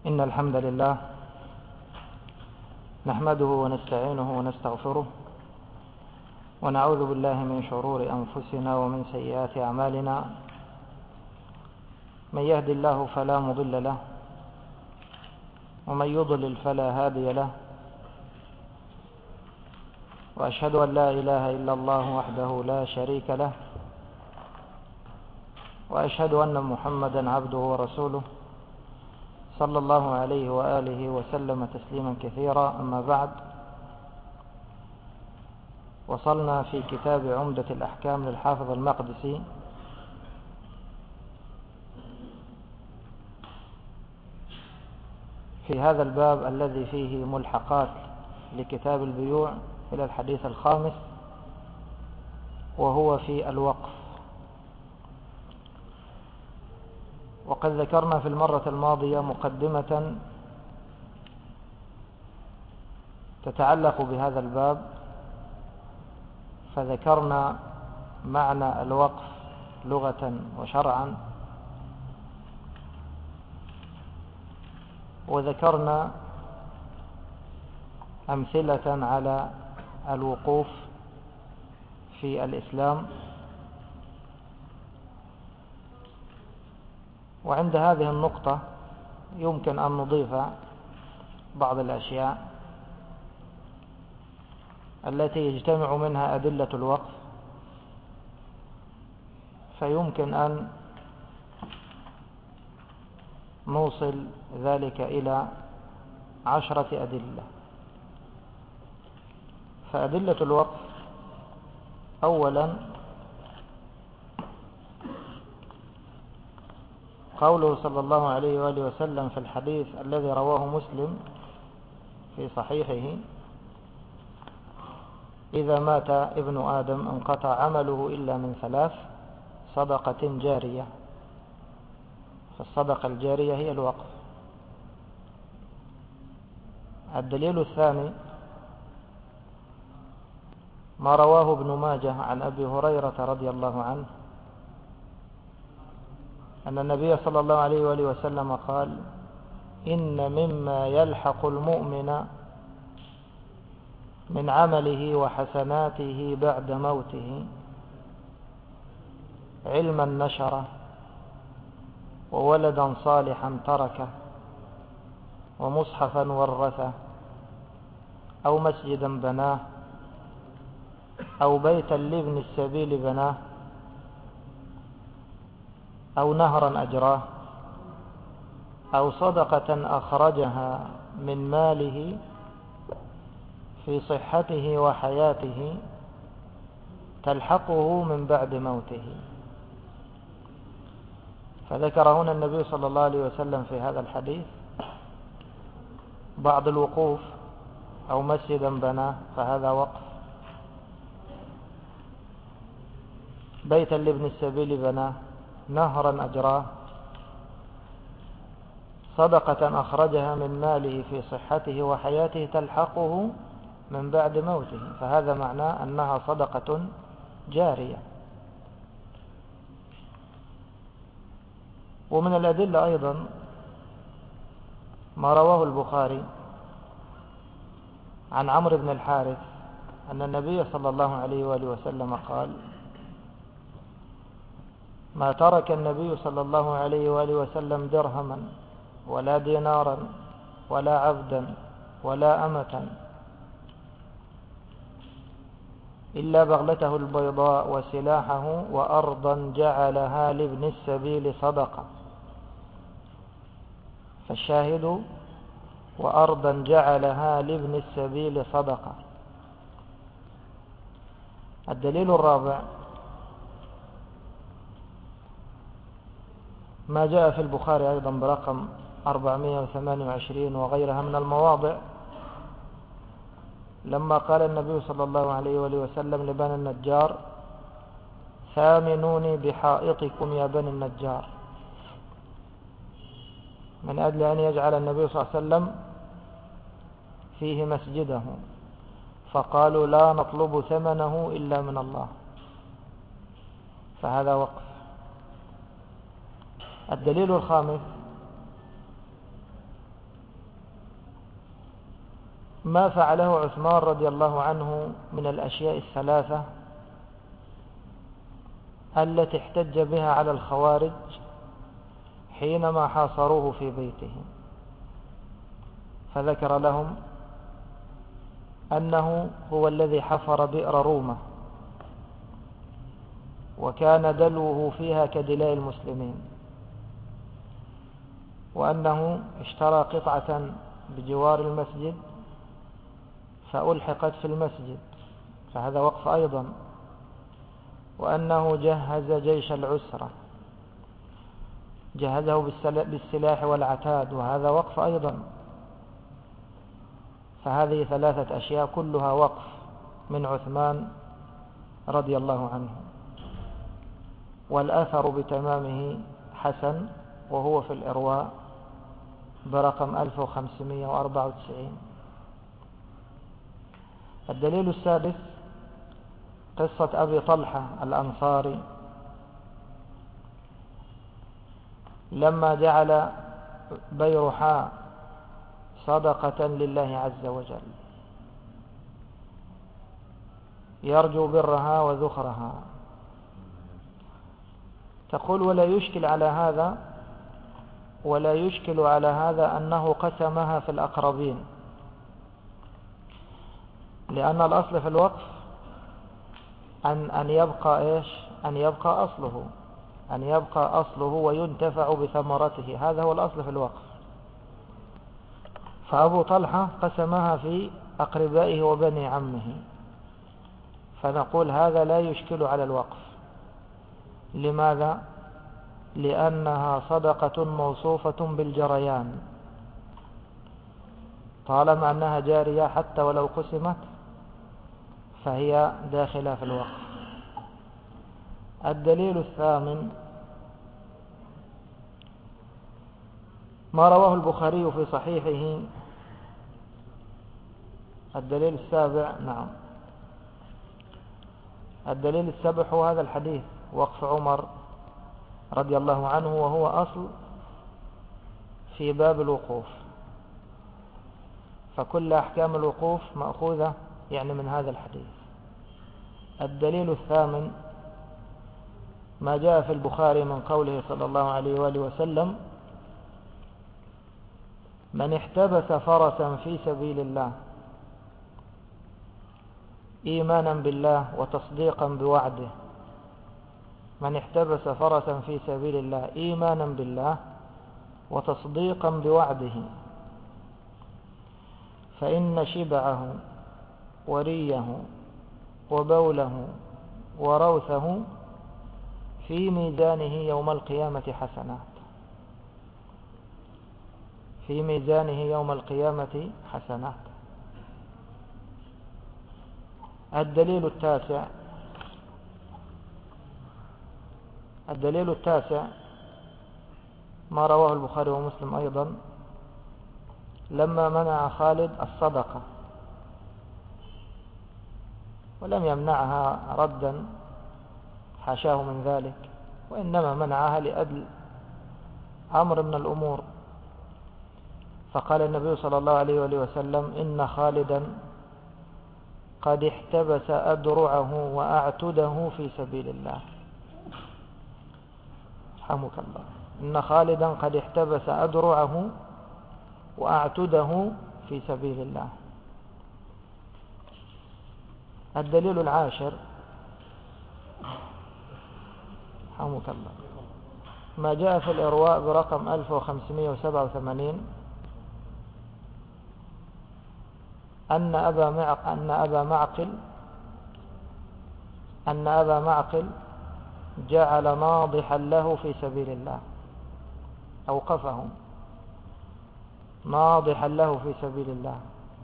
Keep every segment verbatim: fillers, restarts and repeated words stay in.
إن الحمد لله نحمده ونستعينه ونستغفره ونعوذ بالله من شرور أنفسنا ومن سيئات أعمالنا. من يهد الله فلا مضل له ومن يضلل فلا هادي له، وأشهد أن لا إله إلا الله وحده لا شريك له، وأشهد أن محمدا عبده ورسوله صلى الله عليه وآله وسلم تسليما كثيرا. أما بعد، وصلنا في كتاب عمدة الأحكام للحافظ المقدسي في هذا الباب الذي فيه ملحقات لكتاب البيوع إلى الحديث الخامس، وهو في الوقف. وقد ذكرنا في المرة الماضية مقدمة تتعلق بهذا الباب، فذكرنا معنى الوقف لغة وشرعا، وذكرنا أمثلة على الوقوف في الإسلام. وعند هذه النقطة يمكن أن نضيف بعض الأشياء التي يجتمع منها أدلة الوقف، فيمكن أن نوصل ذلك إلى عشرة أدلة. فأدلة الوقف: أولا قوله صلى الله عليه وآله وسلم في الحديث الذي رواه مسلم في صحيحه: إذا مات ابن آدم انقطع عمله إلا من ثلاث: صدقة جارية. فالصدقة الجارية هي الوقف. الدليل الثاني ما رواه ابن ماجه عن أبي هريرة رضي الله عنه أن النبي صلى الله عليه وآله وسلم قال: إن مما يلحق المؤمن من عمله وحسناته بعد موته علما نشره، وولدا صالحا تركه، ومصحفا ورثه، أو مسجدا بناه، أو بيتا لابن السبيل بناه، أو نهرا أجراه، أو صدقة أخرجها من ماله في صحته وحياته تلحقه من بعد موته. فذكر هنا النبي صلى الله عليه وسلم في هذا الحديث بعض الوقوف: أو مسجدا بناه فهذا وقف، بيتا لابن السبيل بناه، نهرا أجراه، صدقة أخرجها من ماله في صحته وحياته تلحقه من بعد موته، فهذا معناه أنها صدقة جارية. ومن الأدلة أيضا ما رواه البخاري عن عمرو بن الحارث أن النبي صلى الله عليه وآله وسلم قال: ما ترك النبي صلى الله عليه وآله وسلم درهما ولا دينارا ولا عبدا ولا أمة إلا بغلته البيضاء وسلاحه وأرضا جعلها لابن السبيل صدقة. فالشاهد: وأرضا جعلها لابن السبيل صدقة. الدليل الرابع ما جاء في البخاري أيضا برقم أربعمائة وثمانية وعشرين وغيرها من المواضع، لما قال النبي صلى الله عليه وآله وسلم لبني النجار: ثامنوني بحائطكم يا بني النجار، من أجل أن يجعل النبي صلى الله عليه وسلم فيه مسجده، فقالوا: لا نطلب ثمنه إلا من الله، فهذا وقف. الدليل الخامس ما فعله عثمان رضي الله عنه من الأشياء الثلاثة التي احتج بها على الخوارج حينما حاصروه في بيته. فذكر لهم أنه هو الذي حفر بئر رومة وكان دلوه فيها كدلاء المسلمين، وأنه اشترى قطعة بجوار المسجد فألحقت في المسجد، فهذا وقف أيضا، وأنه جهز جيش العسرة، جهزه بالسلاح والعتاد، وهذا وقف أيضا. فهذه ثلاثة أشياء كلها وقف من عثمان رضي الله عنه، والأثر بتمامه حسن، وهو في الإرواء برقم ألف وخمسمائة وأربعة وتسعين. الدليل السادس قصة أبي طلحة الأنصاري لما جعل بيرحاء صدقة لله عز وجل يرجو برها وذخرها. تقول ولا يشكل على هذا ولا يشكل على هذا أنه قسمها في الأقربين، لأن الأصل في الوقف أن أن يبقى إيش؟ أن يبقى أصله، أن يبقى أصله وينتفع بثمرته، هذا هو الأصل في الوقف. فأبو طلحة قسمها في أقربائه وبني عمه، فنقول هذا لا يشكل على الوقف. لماذا؟ لأنها صدقة موصوفة بالجريان، طالما أنها جارية حتى ولو قسمت فهي داخلة في الوقف. الدليل الثامن ما رواه البخاري في صحيحه. الدليل السابع نعم الدليل السابع هو هذا الحديث، وقف عمر رضي الله عنه، وهو أصل في باب الوقوف، فكل أحكام الوقوف مأخوذة يعني من هذا الحديث. الدليل الثامن ما جاء في البخاري من قوله صلى الله عليه وآله وسلم: من احتبس فرسا في سبيل الله إيمانا بالله وتصديقا بوعده، من احتبس فرسا في سبيل الله إيمانا بالله وتصديقا بوعده فإن شبعه وريه وبوله وروثه في ميزانه يوم القيامة حسنات، في ميزانه يوم القيامة حسنات. الدليل التاسع الدليل التاسع ما رواه البخاري ومسلم أيضا لما منع خالد الصدقة، ولم يمنعها ردا حاشاه من ذلك، وإنما منعها لأجل أمر من الأمور. فقال النبي صلى الله عليه وآله وسلم: إن خالدا قد احتبس أدرعه وأعتده في سبيل الله. رحمك الله. إن خالدا قد احتبس أدرعه وأعتده في سبيل الله. الدليل العاشر رحمك الله ما جاء في الإرواء برقم ألف وخمسمائة وسبعة وثمانين أن أبا معقل أن أبا معقل أن أبا معقل جعل ناضحا له في سبيل الله، أوقفه ناضحا له في سبيل الله.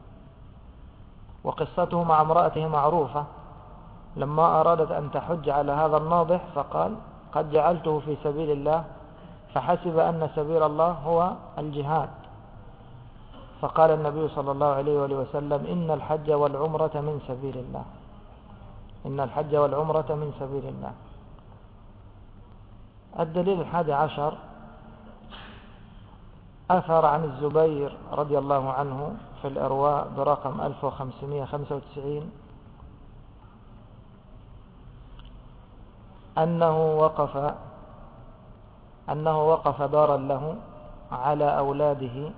وقصته مع امرأته معروفة، لما أرادت أن تحج على هذا الناضح فقال: قد جعلته في سبيل الله، فحسب أن سبيل الله هو الجهاد. فقال النبي صلى الله عليه وآله وسلم: إن الحج والعمرة من سبيل الله، إن الحج والعمرة من سبيل الله. الدليل الحادي عشر أثر عن الزبير رضي الله عنه في الإرواء برقم ألف وخمسمائة وخمسة وتسعين أنه وقف أنه وقف دارا له على أولاده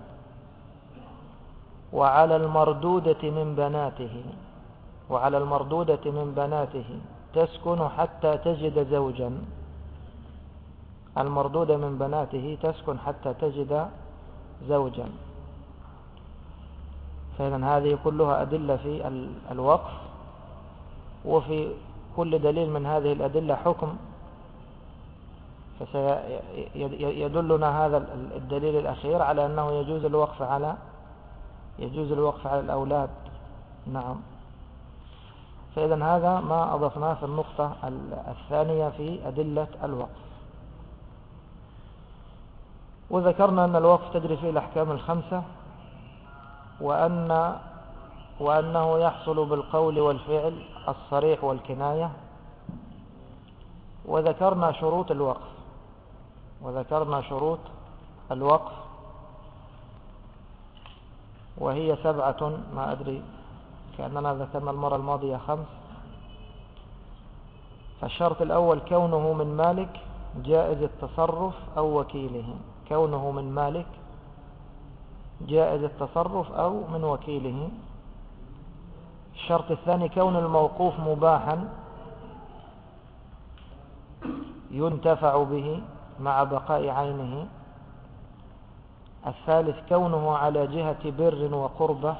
وعلى المردودة من بناته وعلى المردودة من بناته تسكن حتى تجد زوجا. المردودة من بناته تسكن حتى تجد زوجا. فإذن هذه كلها أدلة في الوقف، وفي كل دليل من هذه الأدلة حكم. فسيدلنا هذا الدليل الأخير على أنه يجوز الوقف على يجوز الوقف على الأولاد. نعم. فإذن هذا ما أضفناه في النقطة الثانية في أدلة الوقف. وذكرنا أن الوقف تجري فيه الأحكام الخمسة، وأن وأنه يحصل بالقول والفعل الصريح والكناية. وذكرنا شروط الوقف وذكرنا شروط الوقف وهي سبعة، ما أدري كأننا ذكرنا المرة الماضية خمس. فالشرط الأول كونه من مالك جائز التصرف أو وكيله. كونه من مالك جائز التصرف أو من وكيله. الشرط الثاني كون الموقوف مباحا ينتفع به مع بقاء عينه. الثالث كونه على جهة بر وقربة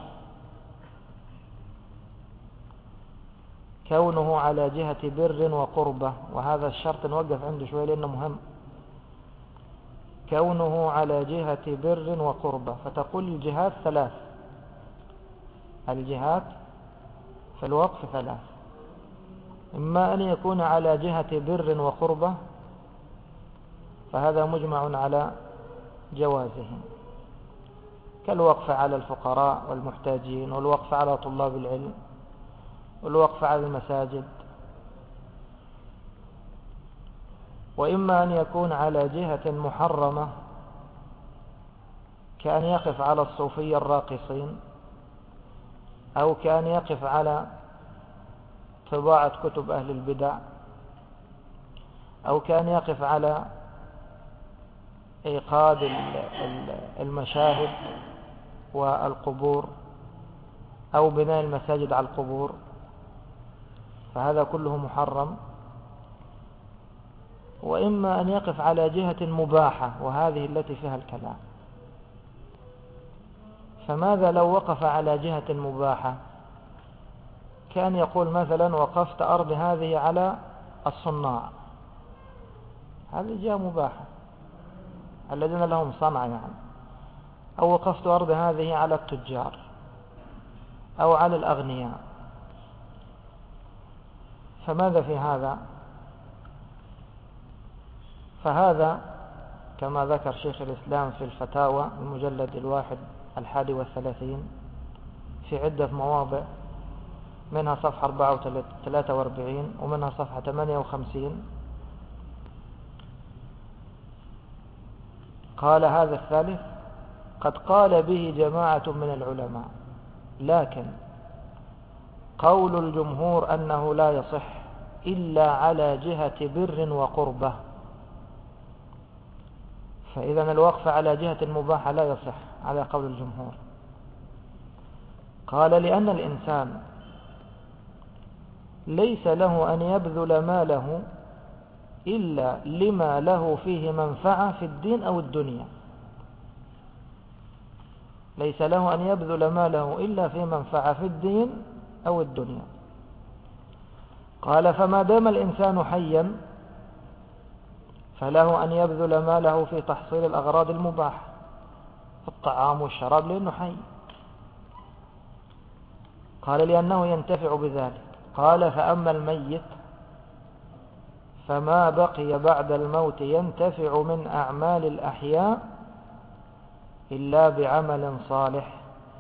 كونه على جهة بر وقربة وهذا الشرط نوقف عنده شوي لأنه مهم. كونه على جهة بر وقربة، فتقول الجهات ثلاث. الجهات في الوقف ثلاث: إما أن يكون على جهة بر وقربة، فهذا مجمع على جوازه، كالوقف على الفقراء والمحتاجين، والوقف على طلاب العلم، والوقف على المساجد. وإما أن يكون على جهة محرمة، كأن يقف على الصوفية الراقصين، أو كأن يقف على طباعة كتب أهل البدع، أو كأن يقف على إيقاد المشاهد والقبور، أو بناء المساجد على القبور، فهذا كله محرم. وإما أن يقف على جهة مباحة، وهذه التي فيها الكلام. فماذا لو وقف على جهة مباحة؟ كان يقول مثلا وقفت أرض هذه على الصناع، هذه جهة مباحة الذين لهم صنع يعني. أو وقفت أرض هذه على التجار أو على الأغنياء، فماذا في هذا؟ فهذا كما ذكر شيخ الإسلام في الفتاوى المجلد الواحد الحادي والثلاثين في عدة مواضع، منها صفحة أربعة وثلاثة وأربعين ومنها صفحة ثمانية وخمسين، قال هذا الثالث قد قال به جماعة من العلماء، لكن قول الجمهور أنه لا يصح إلا على جهة بر وقربة. فإذا الوقف على جهة المباحة لا يصح على قول الجمهور. قال لأن الإنسان ليس له أن يبذل ماله إلا لما له فيه منفعة في الدين أو الدنيا. ليس له أن يبذل ماله إلا في منفعة في الدين أو الدنيا. قال فما دام الإنسان حيا فله أن يبذل ماله في تحصيل الأغراض المباحة، الطعام والشراب، لأنه حي. قال لأنه ينتفع بذلك. قال فأما الميت فما بقي بعد الموت ينتفع من أعمال الأحياء إلا بعمل صالح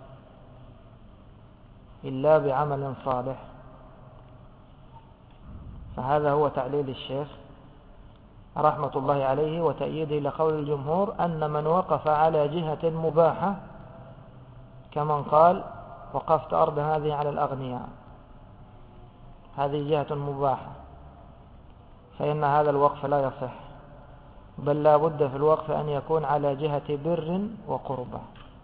إلا بعمل صالح. فهذا هو تعليل الشيخ رحمة الله عليه وتأييده لقول الجمهور أن من وقف على جهة مباحة كمن قال وقفت أرض هذه على الأغنياء، هذه جهة مباحة، فإن هذا الوقف لا يصح، بل لا بد في الوقف أن يكون على جهة بر وقربة.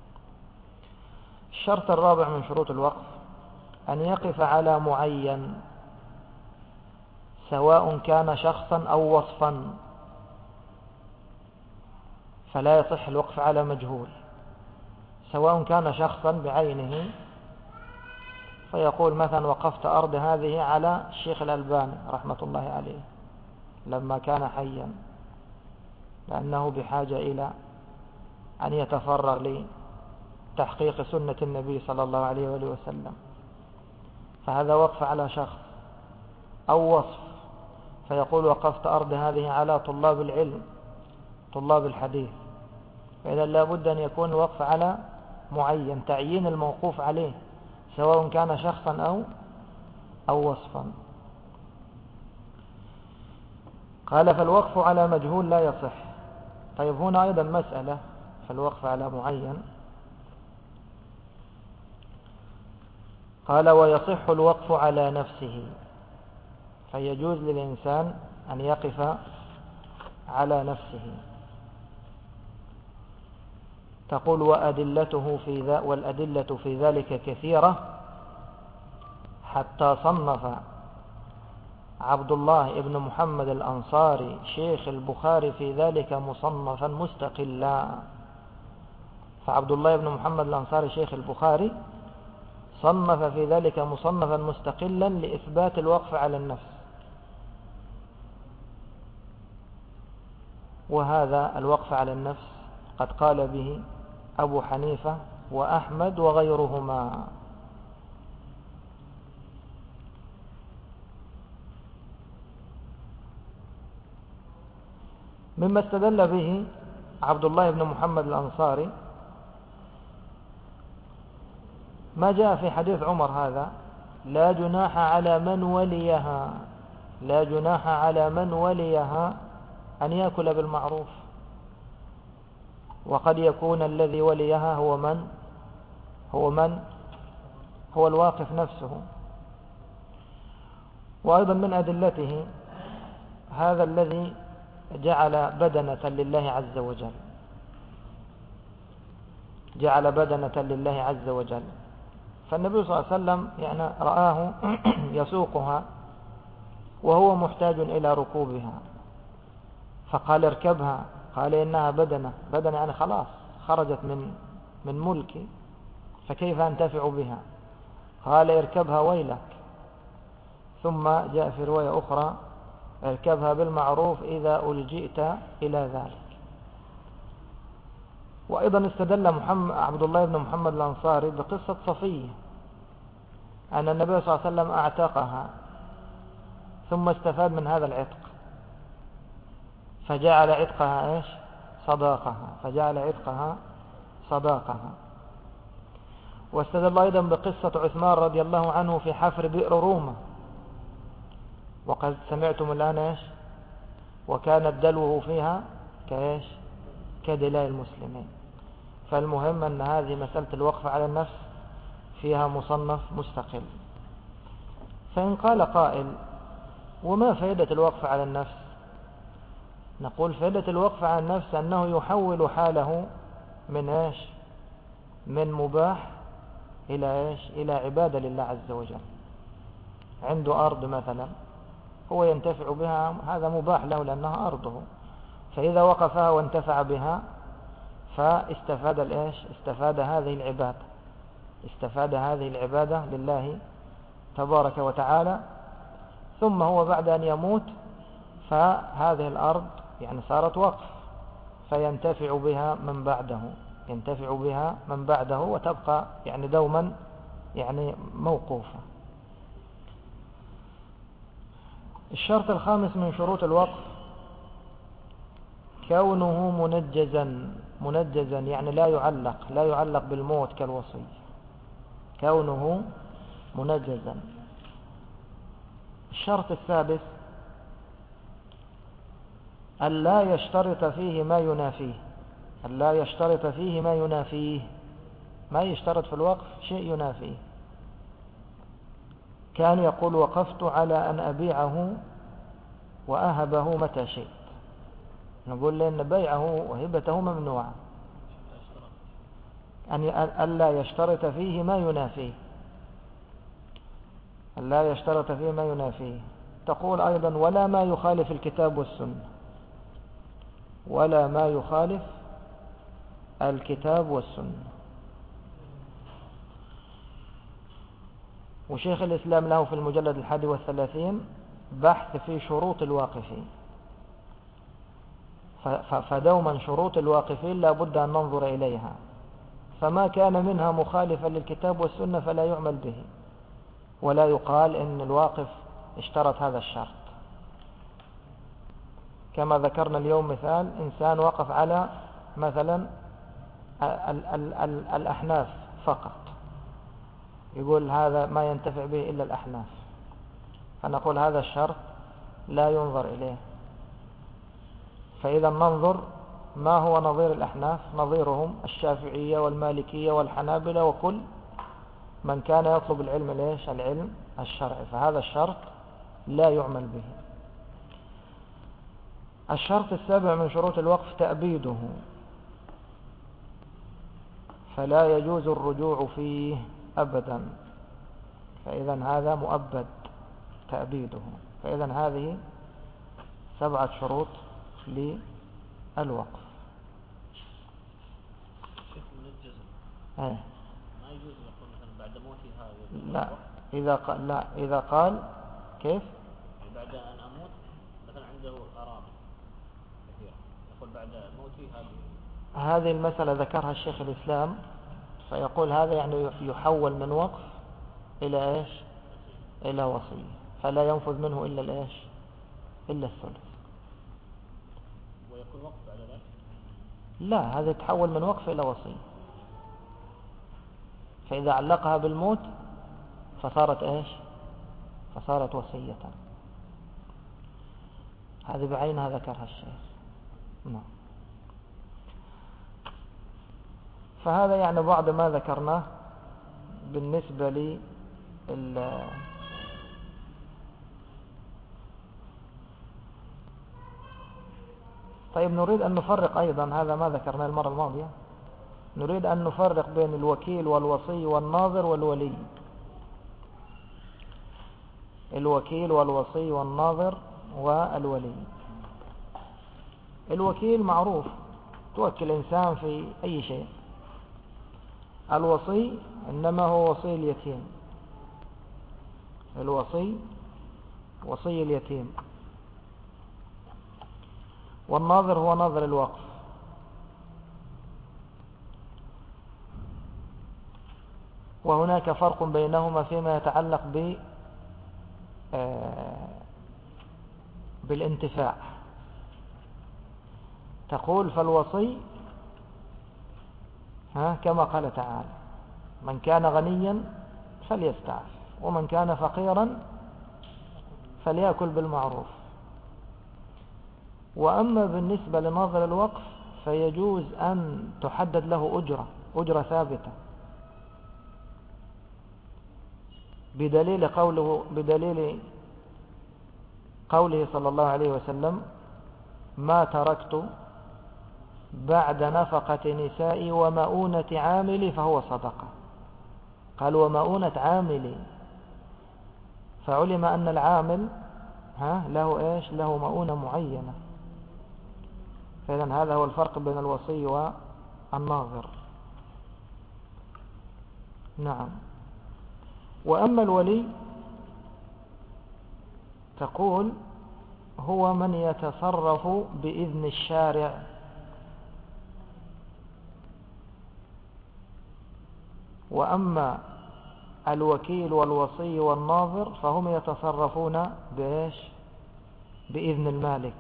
الشرط الرابع من شروط الوقف أن يقف على معين، سواء كان شخصا أو وصفا، فلا يصح الوقف على مجهول. سواء كان شخصا بعينه، فيقول مثلا وقفت أرض هذه على الشيخ الألباني رحمة الله عليه لما كان حيا، لأنه بحاجة إلى أن يتفرغ لتحقيق سنة النبي صلى الله عليه وآله وسلم، فهذا وقف على شخص. أو وصف، فيقول وقفت أرض هذه على طلاب العلم، طلاب الحديث، فإذا لا بد أن يكون الوقف على معين، تعيين الموقوف عليه سواء كان شخصا أو أو وصفا. قال فالوقف على مجهول لا يصح. طيب هنا أيضا مسألة في الوقف على معين. قال ويصح الوقف على نفسه، فيجوز للإنسان أن يقف على نفسه. تقول وأدلته في ذا والأدلة في ذلك كثيرة، حتى صنف عبد الله بن محمد الأنصاري شيخ البخاري في ذلك مصنفا مستقلا. فعبد الله بن محمد الأنصاري شيخ البخاري صنف في ذلك مصنفا مستقلا لإثبات الوقف على النفس، وهذا الوقف على النفس قد قال به أبو حنيفة وأحمد وغيرهما. مما استدل به عبد الله بن محمد الأنصاري ما جاء في حديث عمر هذا: لا جناح على من وليها، لا جناح على من وليها أن يأكل بالمعروف. وقد يكون الذي وليها هو من هو من هو الواقف نفسه. وأيضا من أدلته هذا الذي جعل بدنة لله عز وجل، جعل بدنة لله عز وجل. فالنبي صلى الله عليه وسلم يعني رآه يسوقها وهو محتاج إلى ركوبها، فقال اركبها، قال إنها بدنة، بدنة يعني خلاص خرجت من من ملكي، فكيف أنتفع بها؟ قال اركبها ويلك. ثم جاء في رواية أخرى اركبها بالمعروف إذا ألجئت إلى ذلك. وأيضا استدل محمد عبد الله بن محمد الأنصاري بقصة صفية، أن النبي صلى الله عليه وسلم أعتقها ثم استفاد من هذا العتق، فجعل عتقها إيش؟ صداقها، فجعل عتقها صداقها. واستدل أيضا بقصة عثمان رضي الله عنه في حفر بئر روما، وقد سمعتم الآن إيش؟ وكانت دلوه فيها كإيش؟ كدلاء المسلمين. فالمهم أن هذه مسألة الوقف على النفس فيها مصنف مستقل. فإن قال قائل وما فائدة الوقف على النفس؟ نقول فائدة الوقف على النفس أنه يحول حاله من إيش؟ من مباح إلى إيش؟ إلى عبادة لله عز وجل. عنده أرض مثلا هو ينتفع بها، هذا مباح له لأنها أرضه، فإذا وقفها وانتفع بها فاستفاد الإيش؟ استفاد هذه العبادة، استفاد هذه العبادة لله تبارك وتعالى. ثم هو بعد أن يموت فهذه الأرض يعني صارت وقف، فينتفع بها من بعده، ينتفع بها من بعده وتبقى يعني دوما يعني موقوفة. الشرط الخامس من شروط الوقف كونه منجزا، منجزا يعني لا يعلق، لا يعلق بالموت كالوصي، كونه منجزا. الشرط السادس ألا يشترط فيه ما ينافيه، ألا يشترط فيه ما ينافيه، ما يشترط في الوقف شيء ينافيه. كان يقول وقفت على أن أبيعه وأهبه متى شئت، نقول لأن بيعه وهبته ممنوعة، أن ألا يشترط فيه ما ينافيه، ألا يشترط فيه ما ينافيه. تقول أيضا ولا ما يخالف الكتاب والسنة، ولا ما يخالف الكتاب والسنة. وشيخ الإسلام له في المجلد الحادي والثلاثين بحث في شروط الواقفين، فدوما شروط الواقفين لا بد أن ننظر إليها، فما كان منها مخالفا للكتاب والسنة فلا يعمل به، ولا يقال إن الواقف اشترط هذا الشرط. كما ذكرنا اليوم مثال إنسان وقف على مثلا ال ال ال الأحناف فقط، يقول هذا ما ينتفع به إلا الأحناف، فنقول هذا الشرط لا ينظر إليه. فإذا ننظر ما هو نظير الأحناف، نظيرهم الشافعية والمالكية والحنابلة وكل من كان يطلب العلم ليش العلم الشرعي، فهذا الشرط لا يعمل به. الشرط السابع من شروط الوقف تأبيده، فلا يجوز الرجوع فيه أبدا، فإذا هذا مؤبد تأبيده. فإذا هذه سبعة شروط للوقف. شيخ من الجزم ايه ما يجوز نقول مثلا بعد موتي هذا، لا إذا قال لا إذا قال كيف يعني بعد أن أموت مثلا عنده أراضي كثيرة، يقول بعد موتي هذه هذه المسألة ذكرها الشيخ الإسلام، فيقول هذا يعني يحول من وقف إلى إيش إلى وصية، فلا ينفذ منه إلا الإيش إلا الثلث. ويكون وقف على ذلك؟ لا، هذا يتحول من وقف إلى وصية، فإذا علقها بالموت فصارت إيش فصارت وصية. هذه بعينها ذكرها الشيخ. نعم. فهذا يعني بعض ما ذكرناه بالنسبة لي طيب نريد أن نفرق أيضا، هذا ما ذكرناه المرة الماضية، نريد أن نفرق بين الوكيل والوصي والناظر والولي. الوكيل والوصي والناظر والولي. الوكيل معروف، توكل إنسان في أي شيء. الوصي إنما هو وصي اليتيم، الوصي وصي اليتيم. والناظر هو ناظر الوقف. وهناك فرق بينهما فيما يتعلق ب بالانتفاع. تقول فالوصي ها كما قال تعالى من كان غنيا فليستعف ومن كان فقيرا فليأكل بالمعروف. وأما بالنسبة لناظر الوقف فيجوز أن تحدد له أجرة أجرة ثابتة بدليل قوله بدليل قوله صلى الله عليه وسلم ما تركت بعد نفقة نسائي ومؤونة عاملي فهو صدقة. قال ومؤونة عاملي، فعلم أن العامل ها له إيش له مؤونة معينة. فإذا هذا هو الفرق بين الوصي والناظر. نعم. وأما الولي تقول هو من يتصرف بإذن الشارع وأما الوكيل والوصي والناظر فهم يتصرفون بإيش بإذن المالك.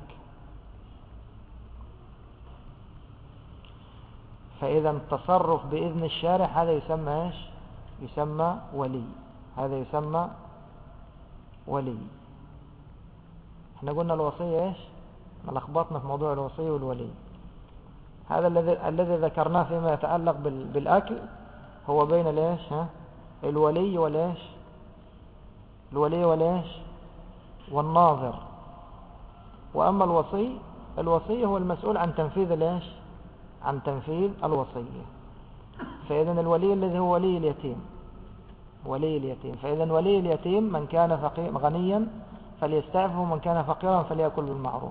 فإذا التصرف بإذن الشارع هذا يسمى إيش يسمى ولي، هذا يسمى ولي. احنا قلنا الوصية إيش لخبطنا في موضوع الوصي والولي. هذا الذي الذي ذكرناه فيما يتعلق بالأكل هو بين ليش ها الولي وليش الولي وليش والناظر. وأما الوصي الوصي هو المسؤول عن تنفيذ ليش عن تنفيذ الوصية. فإذا الولي الذي هو ولي اليتيم ولي اليتيم فإذا ولي اليتيم من كان فقير غنيا فليستعفه ومن كان فقيرا فليأكل بالمعروف.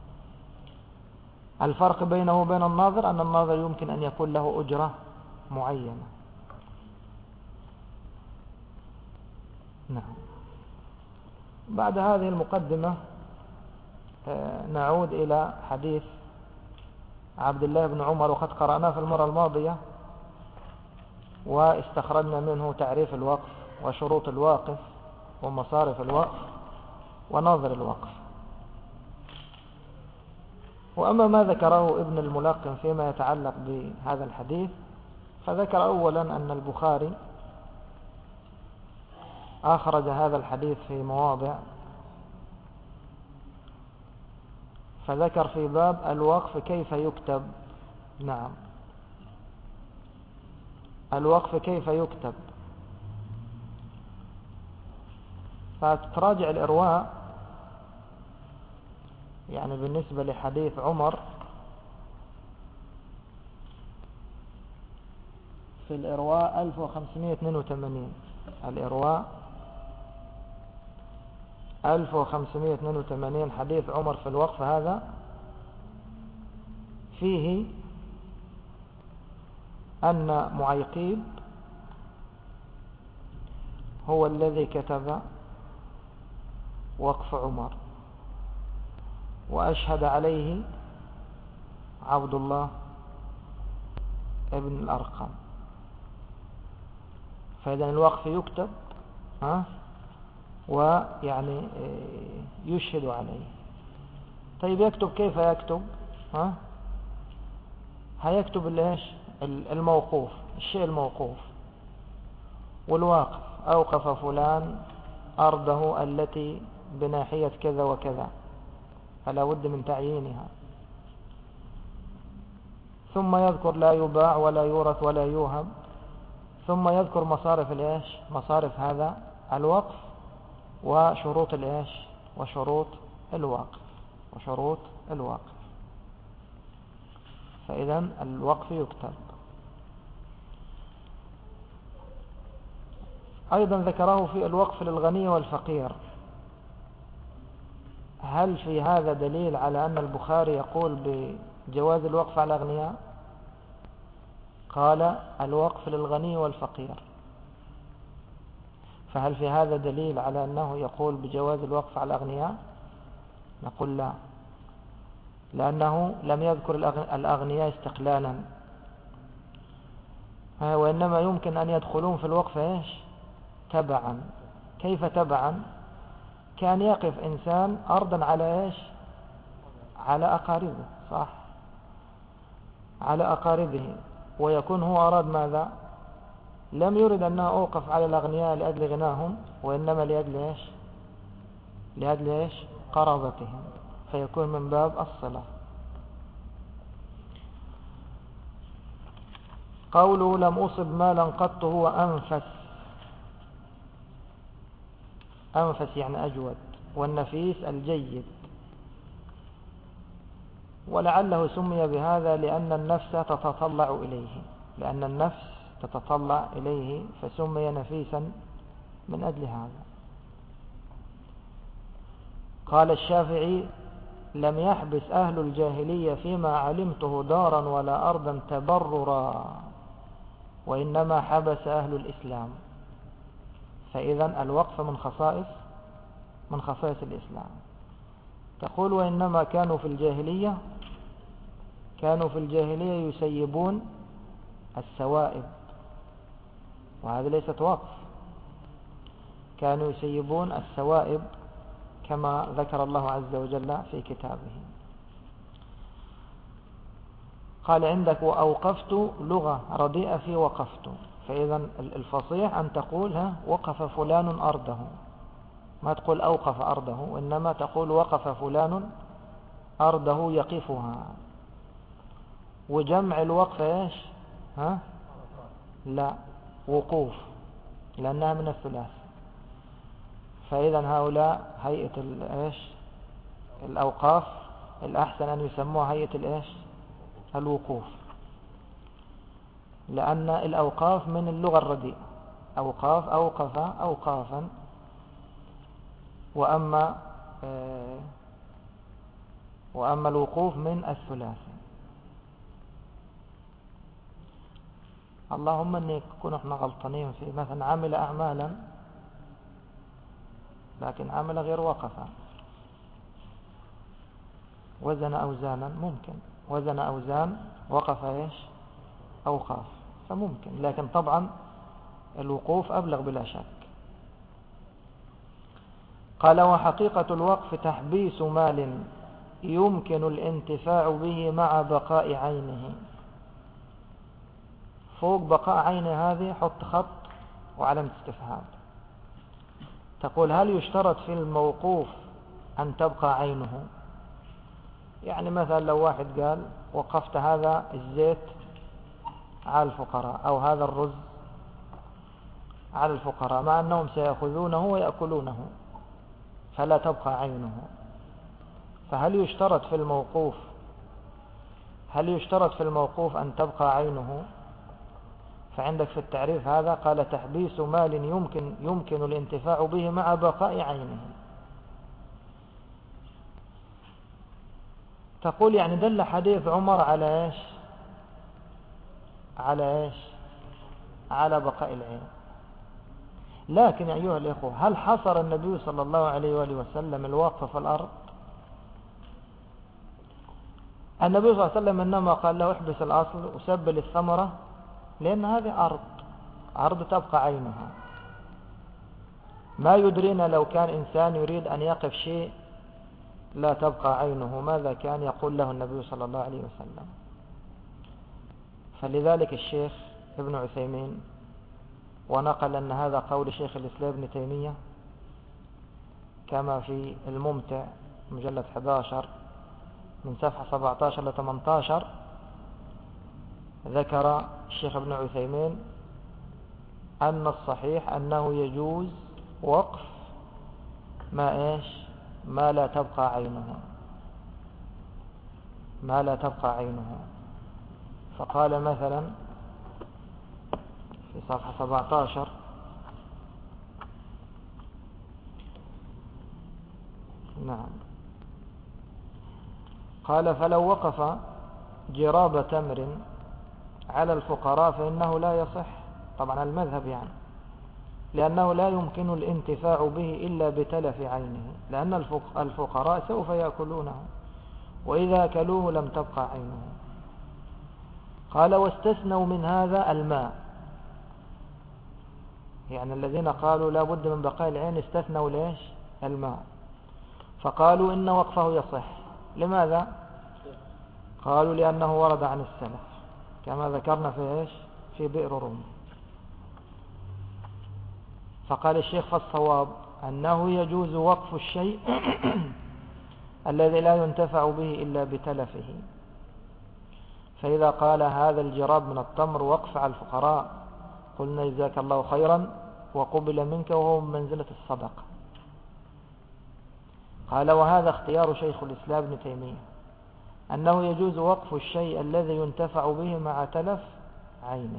الفرق بينه وبين الناظر أن الناظر يمكن أن يكون له أجرة معينة. نعم. بعد هذه المقدمة نعود إلى حديث عبد الله بن عمر، وقد قرأناه في المرة الماضية واستخرجنا منه تعريف الوقف وشروط الواقف ومصارف الوقف وناظر الوقف. وأما ما ذكره ابن الملقن فيما يتعلق بهذا الحديث فذكر أولا أن البخاري أخرج هذا الحديث في مواضع، فذكر في باب الوقف كيف يكتب. نعم، الوقف كيف يكتب. فتراجع الإرواء يعني بالنسبة لحديث عمر في الإرواء ألف وخمسمائة واثنين وثمانين، الإرواء ألف وخمسمائة واثنين وثمانين حديث عمر في الوقف هذا فيه أن معيقيب هو الذي كتب وقف عمر، وأشهد عليه عبد الله ابن الأرقم. فإذا الوقف يكتب ها ويعني يشهد عليه. طيب يكتب كيف يكتب؟ ها هيكتب الايش؟ الموقوف، الشيء الموقوف. والواقف أوقف فلان أرضه التي بناحية كذا وكذا، فلا بد من تعيينها. ثم يذكر لا يباع ولا يورث ولا يوهب، ثم يذكر مصارف الايش؟ مصارف هذا الوقف وشروط الايش؟ وشروط الواقف وشروط الواقف. فإذا الوقف يكتب. أيضا ذكره في الوقف للغني والفقير. هل في هذا دليل على أن البخاري يقول بجواز الوقف على الأغنياء؟ قال الوقف للغني والفقير. فهل في هذا دليل على أنه يقول بجواز الوقف على الأغنياء؟ نقول لا، لأنه لم يذكر الأغنياء استقلالا، وإنما يمكن أن يدخلون في الوقف إيش؟ تبعا. كيف تبعا؟ كان يقف إنسان أرضا على إيش؟ على أقاربه، صح، على أقاربه، ويكون هو أراد ماذا؟ لم يرد أنه أوقف على الأغنياء لأجل غناهم، وإنما لأجل إيش؟ لأجل إيش؟ قرابتهم، فيكون من باب الصلة. قوله لم أصب مالا قط هو أنفس. أنفس يعني أجود، والنفيس الجيد. ولعله سمي بهذا لأن النفس تتطلع إليه، لأن النفس تتطلع إليه فسمي نفيسا من أجل هذا. قال الشافعي لم يحبس أهل الجاهلية فيما علمته دارا ولا أرضا تبررا، وإنما حبس أهل الإسلام. فإذا الوقف من خصائص من خصائص الإسلام. تقول وإنما كانوا في الجاهلية كانوا في الجاهلية يسيبون السوائب، وهذا ليست وقف. كانوا يسيبون السوائب كما ذكر الله عز وجل في كتابه. قال عندك وأوقفت لغة رديئة في وقفت. فإذا الفصيح أن تقول ها وقف فلان أرضه، ما تقول أوقف أرضه، وإنما تقول وقف فلان أرضه يقفها. وجمع الوقف إيش؟ ها؟ لا، وقوف، لأنها من الثلاث. فإذا هؤلاء هيئة الإيش؟ الأوقاف الأحسن أن يسموها هيئة الإيش؟ الوقوف، لأن الأوقاف من اللغة الرديئة، أوقاف، أوقف، أوقافا. وأما آه وأما الوقوف من الثلاث. اللهم أن يكون احنا غلطانين في مثلا عمل أعمالا لكن عمل غير وقف. وزن أوزانا ممكن، وزن أوزان وقف إيش؟ أوقاف، فممكن، لكن طبعا الوقوف أبلغ بلا شك. قال وحقيقة الوقف تحبيس مال يمكن الانتفاع به مع بقاء عينه. فوق بقاء عينه هذه حط خط وعلامة استفهام. تقول هل يشترط في الموقوف أن تبقى عينه؟ يعني مثلا لو واحد قال وقفت هذا الزيت على الفقراء أو هذا الرز على الفقراء، مع أنهم سيأخذونه ويأكلونه فلا تبقى عينه، فهل يشترط في الموقوف هل يشترط في الموقوف أن تبقى عينه؟ فعندك في التعريف هذا قال تحبيس مال يمكن يمكن الانتفاع به مع بقاء عينه. تقول يعني دل حديث عمر على ايش؟ على ايش؟ على بقاء العين. لكن أيها الإخوة، هل حصر النبي صلى الله عليه وآله وسلم الوقف في الأرض؟ النبي صلى الله عليه وسلم إنما قال له احبس الأصل وسبل الثمرة، لأن هذه أرض أرض تبقى عينها. ما يدرينا لو كان إنسان يريد أن يقف شيء لا تبقى عينه ماذا كان يقول له النبي صلى الله عليه وسلم. فلذلك الشيخ ابن عثيمين ونقل أن هذا قول شيخ الإسلام ابن تيمية كما في الممتع مجلد أحد عشر من صفحة سبعة عشر ل ثمانية عشر، ذكر الشيخ ابن عثيمين أن الصحيح أنه يجوز وقف ما إيش؟ ما لا تبقى عينه، ما لا تبقى عينه. فقال مثلا في صفحة سبعة عشر نعم قال فلو وقف جراب تمر على الفقراء فإنه لا يصح، طبعا المذهب يعني، لأنه لا يمكن الانتفاع به إلا بتلف عينه، لأن الفقراء سوف يأكلونه وإذا أكلوه لم تبقى عينه. قال واستثنوا من هذا الماء، يعني الذين قالوا لا بد من بقاء العين استثنوا ليش؟ الماء. فقالوا إن وقفه يصح. لماذا؟ قالوا لأنه ورد عن السلف كما ذكرنا في إيش؟ في بئر روم. فقال الشيخ فالصواب أنه يجوز وقف الشيء الذي لا ينتفع به إلا بتلفه. فإذا قال هذا الجراب من التمر وقف على الفقراء قلنا جزاك الله خيرا وقبل منك وهو من منزلة الصدقة. قال وهذا اختيار شيخ الإسلام ابن تيمية أنه يجوز وقف الشيء الذي ينتفع به مع تلف عينه.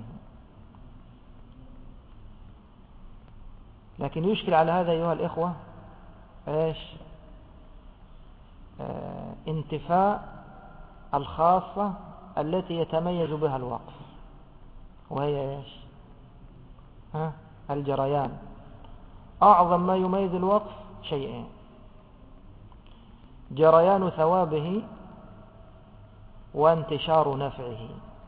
لكن يشكل على هذا أيها الإخوة إيش؟ آه انتفاء الخاصة التي يتميز بها الوقف، وهي إيش؟ ها؟ الجريان. أعظم ما يميز الوقف شيئين: جريان ثوابه وانتشار نفعه.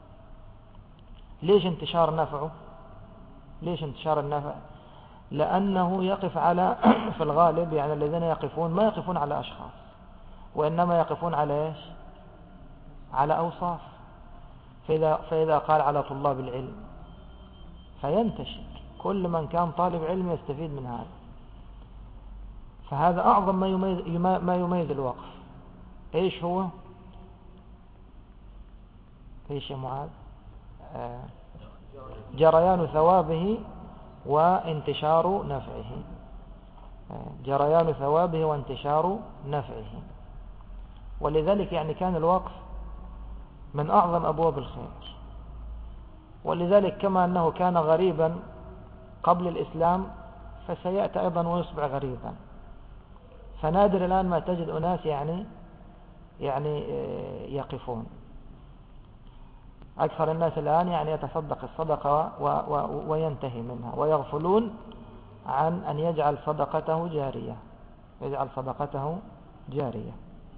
ليش انتشار نفعه؟ ليش انتشار النفع؟ لأنه يقف على في الغالب يعني الذين يقفون ما يقفون على أشخاص، وإنما يقفون على إيش؟ على أوصاف. فإذا, فإذا قال على طلاب العلم فينتشر، كل من كان طالب علم يستفيد من هذا. فهذا أعظم ما يميز, ما يميز الوقف. ايش هو؟ ايش يا معاذ؟ آه جريان ثوابه وانتشار نفعه. آه جريان ثوابه وانتشار نفعه. ولذلك يعني كان الوقف من أعظم أبواب الخير. ولذلك كما أنه كان غريبا قبل الإسلام فسيأتي أيضا ويصبح غريبا. فنادر الآن ما تجد أناس يعني يعني يقفون. أكثر الناس الآن يعني يتصدق الصدقة وينتهي منها، ويغفلون عن أن يجعل صدقته جارية، يجعل صدقته جارية.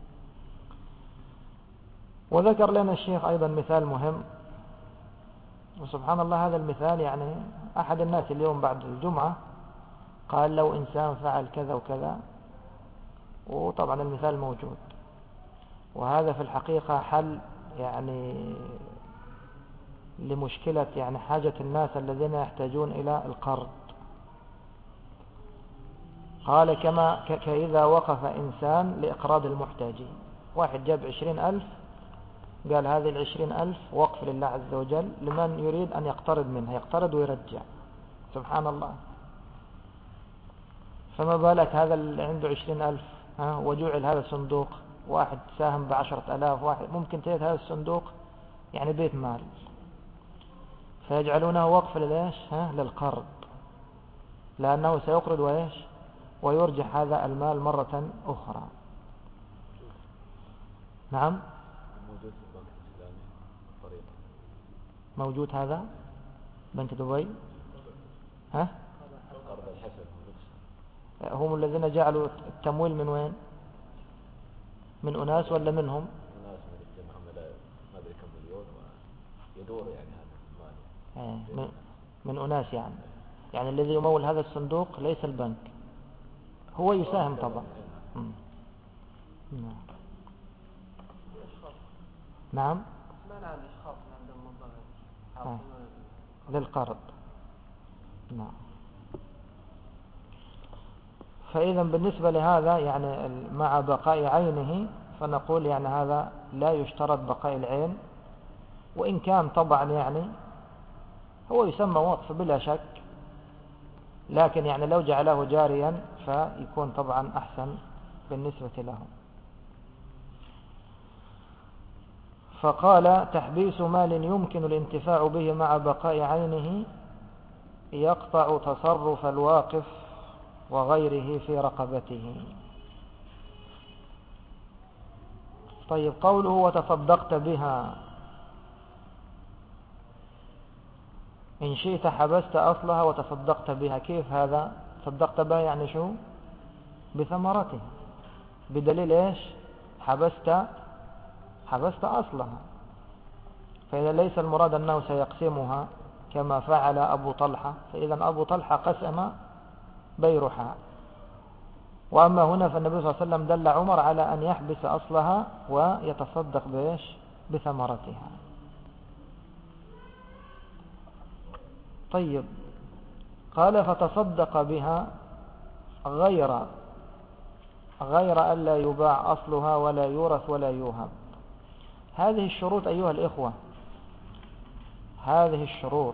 وذكر لنا الشيخ أيضا مثال مهم، وسبحان الله هذا المثال يعني أحد الناس اليوم بعد الجمعة قال لو إنسان فعل كذا وكذا، وطبعا المثال موجود. وهذا في الحقيقة حل يعني لمشكلة يعني حاجة الناس الذين يحتاجون إلى القرض. قال كما كإذا وقف إنسان لإقراض المحتاجين، واحد جاب عشرين ألف قال هذه العشرين ألف وقف لله عز وجل لمن يريد أن يقترض منها، يقترض ويرجع. سبحان الله. فما بالك هذا اللي عنده عشرين ألف ها وجعل هذا الصندوق، واحد ساهم بعشرة ألاف، واحد ممكن تجد هذا الصندوق يعني بيت مال، فيجعلونه وقف للإيش ها للقرض، لأنه سيقرض وإيش ويرجع هذا المال مرة أخرى. نعم موجود في البنك الإسلامي طريقة موجود هذا بنك دبي ها قرض الحسن. هم الذين جعلوا التمويل من وين؟ من أناس ولا منهم؟ أناس من الجمعة ما أدري كم مليون ويدور يعني هذا المال من, من أناس يعني يعني الذي يمول هذا الصندوق ليس البنك، هو يساهم طبعا. نعم نعم منع الإشخاص عندهم مبلغ للقرض. نعم. فإذا بالنسبة لهذا يعني مع بقاء عينه فنقول يعني هذا لا يشترط بقاء العين، وإن كان طبعا يعني هو يسمى وقف بلا شك، لكن يعني لو جعله جاريا فيكون طبعا أحسن بالنسبة له. فقال تحبيس مال يمكن الانتفاع به مع بقاء عينه يقطع تصرف الواقف وغيره في رقبته. طيب قوله وتصدقت بها، إن شئت حبست أصلها وتصدقت بها. كيف هذا؟ تصدقت بها يعني شو؟ بثمرته، بدليل إيش؟ حبست حبست أصلها. فإذا ليس المراد أنه سيقسمها كما فعل أبو طلحة، فإذا أبو طلحة قسم بيرحاء. وأما هنا فالنبي صلى الله عليه وسلم دل عمر على أن يحبس أصلها ويتصدق بإيش؟ بثمرتها. طيب قال فتصدق بها غير غير ألا يباع أصلها ولا يورث ولا يوهب. هذه الشروط أيها الإخوة، هذه الشروط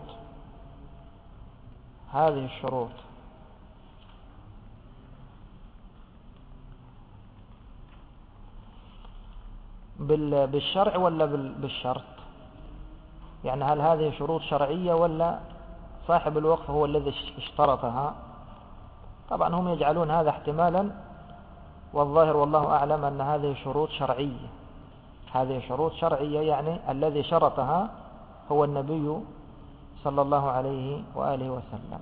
هذه الشروط بالشرع ولا بالشرط؟ يعني هل هذه شروط شرعية ولا صاحب الوقف هو الذي اشترطها؟ طبعا هم يجعلون هذا احتمالا، والظاهر والله أعلم أن هذه شروط شرعية. هذه شروط شرعية يعني الذي شرطها هو النبي صلى الله عليه وآله وسلم.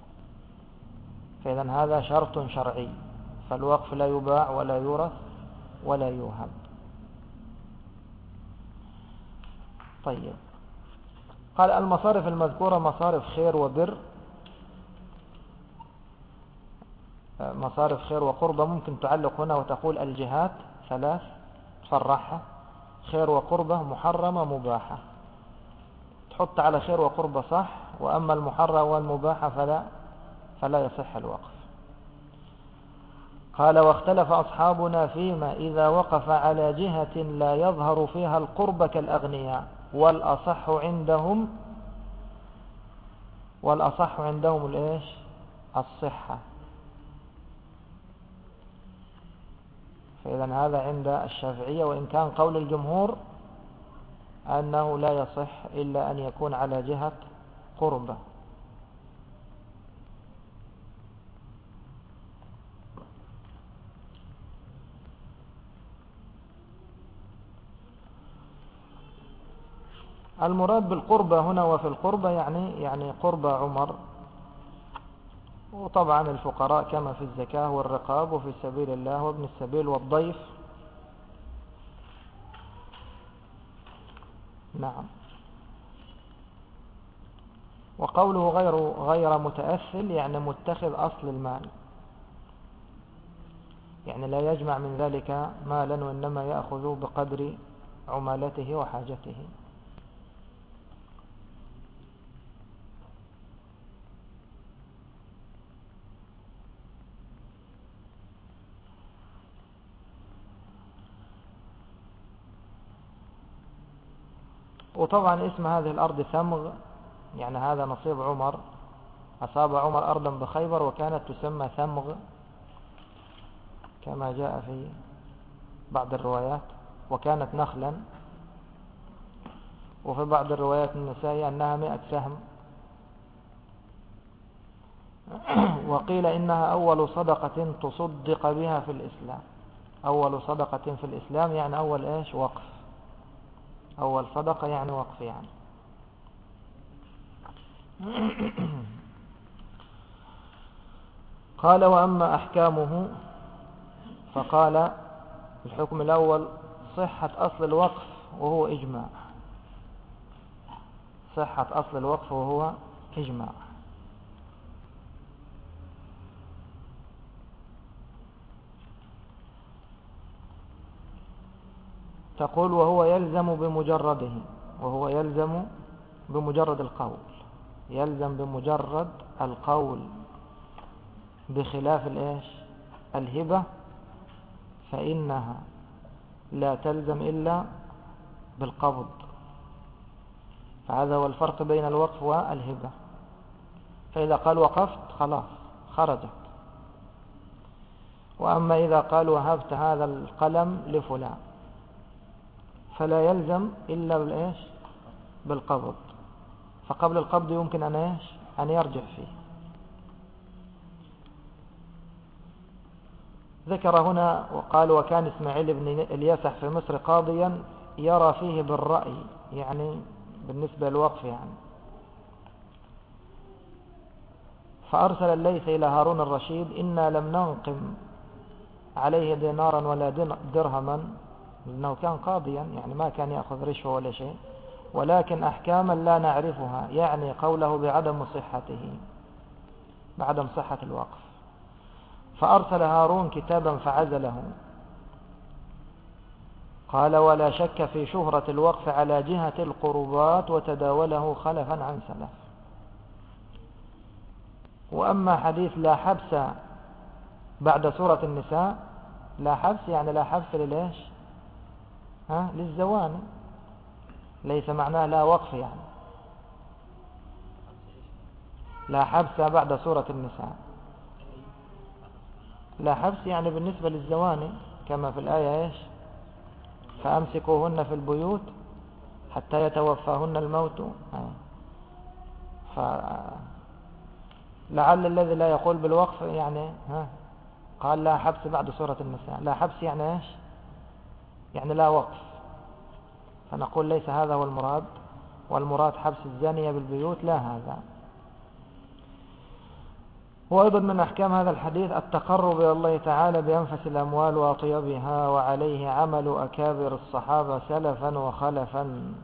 فإذا هذا شرط شرعي، فالوقف لا يباع ولا يورث ولا يوهب. طيب قال المصارف المذكورة مصارف خير وبر، مصارف خير وقربة. ممكن تعلق هنا وتقول الجهات ثلاث، صرحها خير وقربة محرمة مباحة، تحط على خير وقربة صح، وأما المحرم والمباحة فلا فلا يصح الوقف. قال واختلف أصحابنا فيما إذا وقف على جهة لا يظهر فيها القرب كالأغنياء، والأصح عندهم والأصح عندهم الإيش؟ الصحة. فإذا هذا عند الشافعية، وإن كان قول الجمهور أنه لا يصح إلا أن يكون على جهة قربة. المراد بالقربة هنا وفي القربة يعني يعني قربة عمر، وطبعا الفقراء كما في الزكاة والرقاب وفي سبيل الله وابن السبيل والضيف. نعم. وقوله غير غير متأثل يعني متخذ أصل المال، يعني لا يجمع من ذلك مالا، وإنما يأخذ بقدر عمالته وحاجته. وطبعا اسم هذه الأرض ثمغ، يعني هذا نصيب عمر، أصاب عمر أرضا بخيبر وكانت تسمى ثمغ كما جاء في بعض الروايات، وكانت نخلا. وفي بعض الروايات النسائية أنها مئة سهم. وقيل إنها أول صدقة تصدق بها في الإسلام. أول صدقة في الإسلام يعني أول إيش؟ وقف. أول صدقة يعني وقف يعني. قال وأما أحكامه، فقال الحكم الأول صحة أصل الوقف وهو إجماع. صحة أصل الوقف وهو إجماع. تقول وهو يلزم بمجرده، وهو يلزم بمجرد القول، يلزم بمجرد القول، بخلاف الإيش؟ الهبة، فإنها لا تلزم إلا بالقبض. فهذا هو الفرق بين الوقف والهبة. فإذا قال وقفت خلاص خرجت. وأما إذا قال وهبت هذا القلم لفلان فلا يلزم إلا بالإيش؟ بالقبض. فقبل القبض يمكن أن إيش؟ أن يرجع فيه. ذكر هنا وقال وكان إسماعيل بن اليسح في مصر قاضيا يرى فيه بالرأي، يعني بالنسبة للوقف يعني. فأرسل الليث إلى هارون الرشيد إنا لم ننقم عليه دينارا ولا درهما، لأنه كان قاضيا يعني ما كان يأخذ رشوة ولا شيء، ولكن أحكاما لا نعرفها، يعني قوله بعدم صحته، بعدم صحة الوقف. فأرسل هارون كتابا فعزله. قال ولا شك في شهرة الوقف على جهة القربات، وتداوله خلفا عن سلف. وأما حديث لا حبس بعد سورة النساء، لا حبس يعني لا حبس لليش؟ ها؟ للزوان، ليس معناه لا وقف يعني. لا حبس بعد سورة النساء، لا حبس يعني بالنسبة للزواني كما في الآية إيش؟ فأمسكوهن في البيوت حتى يتوفاهن الموت. فلعل الذي لا يقول بالوقف يعني ها قال لا حبس بعد سورة النساء، لا حبس يعني إيش؟ يعني لا وقف. فنقول ليس هذا هو المراد، والمراد حبس الزانية بالبيوت لا هذا. وأيضا من أحكام هذا الحديث التقرب إلى الله تعالى بأنفس الأموال وأطيبها، وعليه عمل أكابر الصحابة سلفا وخلفا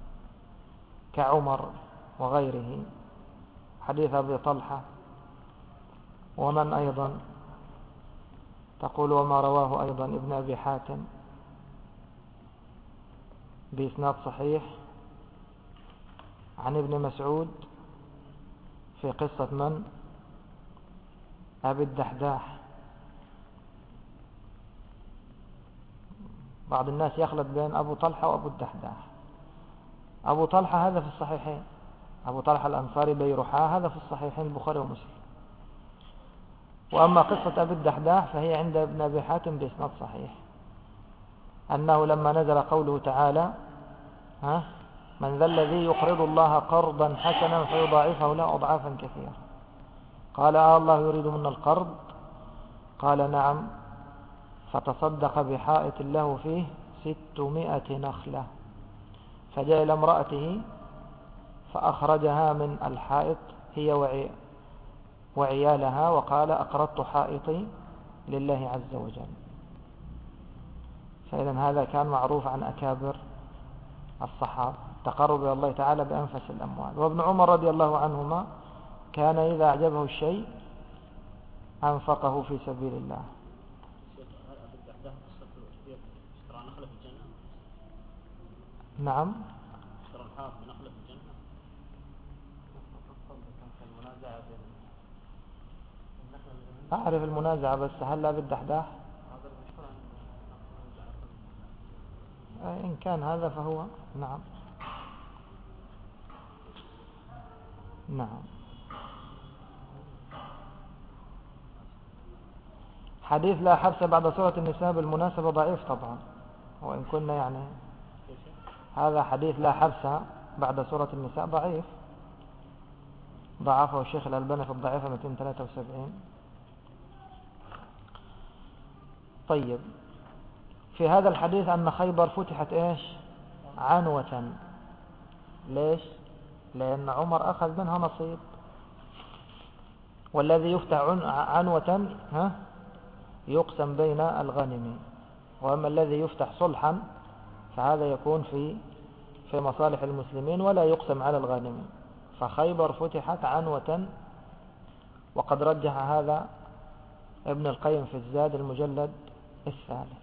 كعمر وغيره. حديث أبي طلحة. ومن أيضا؟ تقول وما رواه أيضا ابن أبي حاتم بإسناد صحيح عن ابن مسعود في قصة من؟ أبي الدحداح بعض الناس يخلط بين أبو طلحة وأبو الدحداح. أبو طلحة هذا في الصحيحين، أبو طلحة الأنصاري بيرحاء هذا في الصحيحين البخاري ومسلم. وأما قصة أبي الدحداح فهي عند ابن أبي حاتم بإسناد صحيح، أنه لما نزل قوله تعالى ها من ذا الذي يقرض الله قرضا حسنا فيضاعفه له أضعافا كثيرة، قال آه الله يريد منا القرض؟ قال نعم، فتصدق بحائط له فيه ستمائة نخلة، فجاء إلى امرأته فأخرجها من الحائط هي وعي وعيالها وقال أقرضت حائطي لله عز وجل. فإذا هذا كان معروف عن أكابر الصحابة، تقرب إلى الله تعالى بأنفس الأموال. وابن عمر رضي الله عنهما كان إذا أعجبه الشيء أنفقه في سبيل الله. نعم، أعرف المنازعة، بس هل لا بالدحداح؟ إن كان هذا فهو نعم نعم. حديث لا حبس بعد سورة النساء بالمناسبة ضعيف طبعا، وإن كنا يعني هذا حديث لا حبس بعد سورة النساء ضعيف، ضعفه الشيخ الألباني في الضعيفة مئتين وثلاثة وسبعين. طيب، في هذا الحديث أن خيبر فتحت إيش؟ عنوة. ليش؟ لأن عمر أخذ منها نصيب، والذي يفتح عنوة ها يقسم بين الغانمين، وأما الذي يفتح صلحا فهذا يكون في في مصالح المسلمين ولا يقسم على الغانمين. فخيبر فتحت عنوة، وقد رجح هذا ابن القيم في الزاد المجلد الثالث.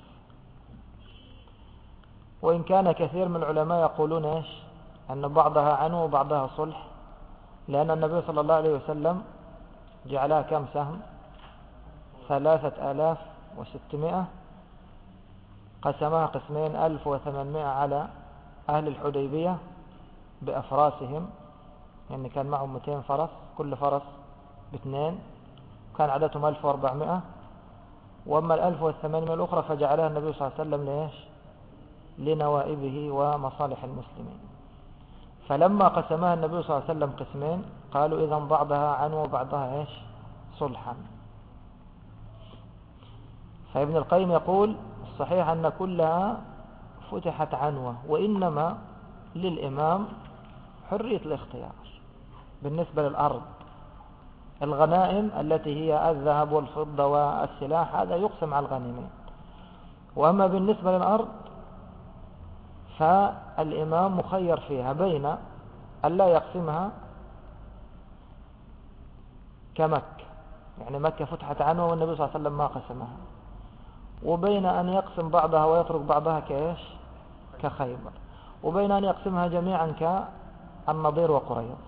وإن كان كثير من العلماء يقولون إيش؟ أن بعضها عنو وبعضها صلح، لأن النبي صلى الله عليه وسلم جعلها كم سهم؟ ثلاثة آلاف وستمائة، قسمها قسمين، ألف وثمانمائة على أهل الحديبية بأفراسهم، يعني كان معهم مئتين فرس، كل فرس باثنين، كان عددهم ألف وأربعمائة. وأما الألف والثمانمائة الأخرى فجعلها النبي صلى الله عليه وسلم ليش؟ لنوائبه ومصالح المسلمين. فلما قسمها النبي صلى الله عليه وسلم قسمين قالوا إذن بعضها عنو وبعضها إيش؟ صلحا. فابن القيم يقول الصحيح أن كلها فتحت عنوة، وإنما للإمام حرية الاختيار بالنسبة للأرض. الغنائم التي هي الذهب والفضة والسلاح هذا يقسم على الغنيمين، وأما بالنسبة للأرض فالإمام مخير فيها بين أن لا يقسمها كمكة، يعني مكة فتحت عنوة والنبي صلى الله عليه وسلم ما قسمها، وبين أن يقسم بعضها ويترك بعضها كإيش؟ كخيبر، وبين أن يقسمها جميعا كالنضير وقريظ.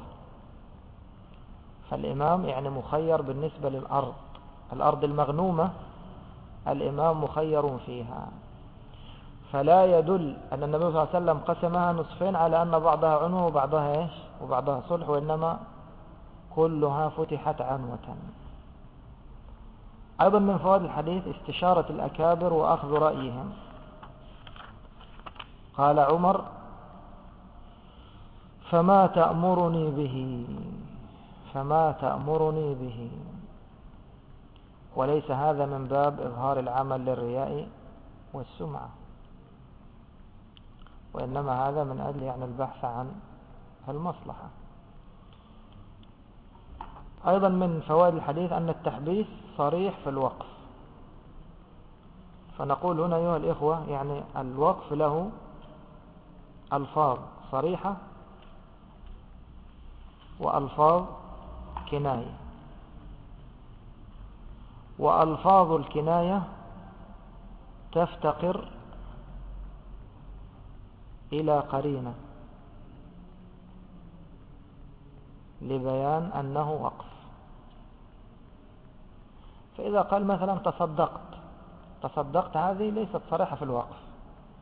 فالإمام يعني مخير بالنسبة للأرض، الأرض المغنومة الإمام مخير فيها. فلا يدل أن النبي صلى الله عليه وسلم قسمها نصفين على أن بعضها عنوة وبعضها إيش؟ وبعضها صلح، وإنما كلها فتحت عنوة. أيضا من فوائد الحديث استشارة الأكابر وأخذ رأيهم. قال عمر فما تأمرني به فما تأمرني به وليس هذا من باب إظهار العمل للرياء والسمعة، وإنما هذا من أجل يعني البحث عن المصلحة. أيضا من فوائد الحديث أن التحبيس صريح في الوقف. فنقول هنا أيها الإخوة يعني الوقف له ألفاظ صريحة وألفاظ كناية، وألفاظ الكناية تفتقر إلى قرينة لبيان أنه وقف. فإذا قال مثلا تصدقت، تصدقت هذه ليست صريحة في الوقف،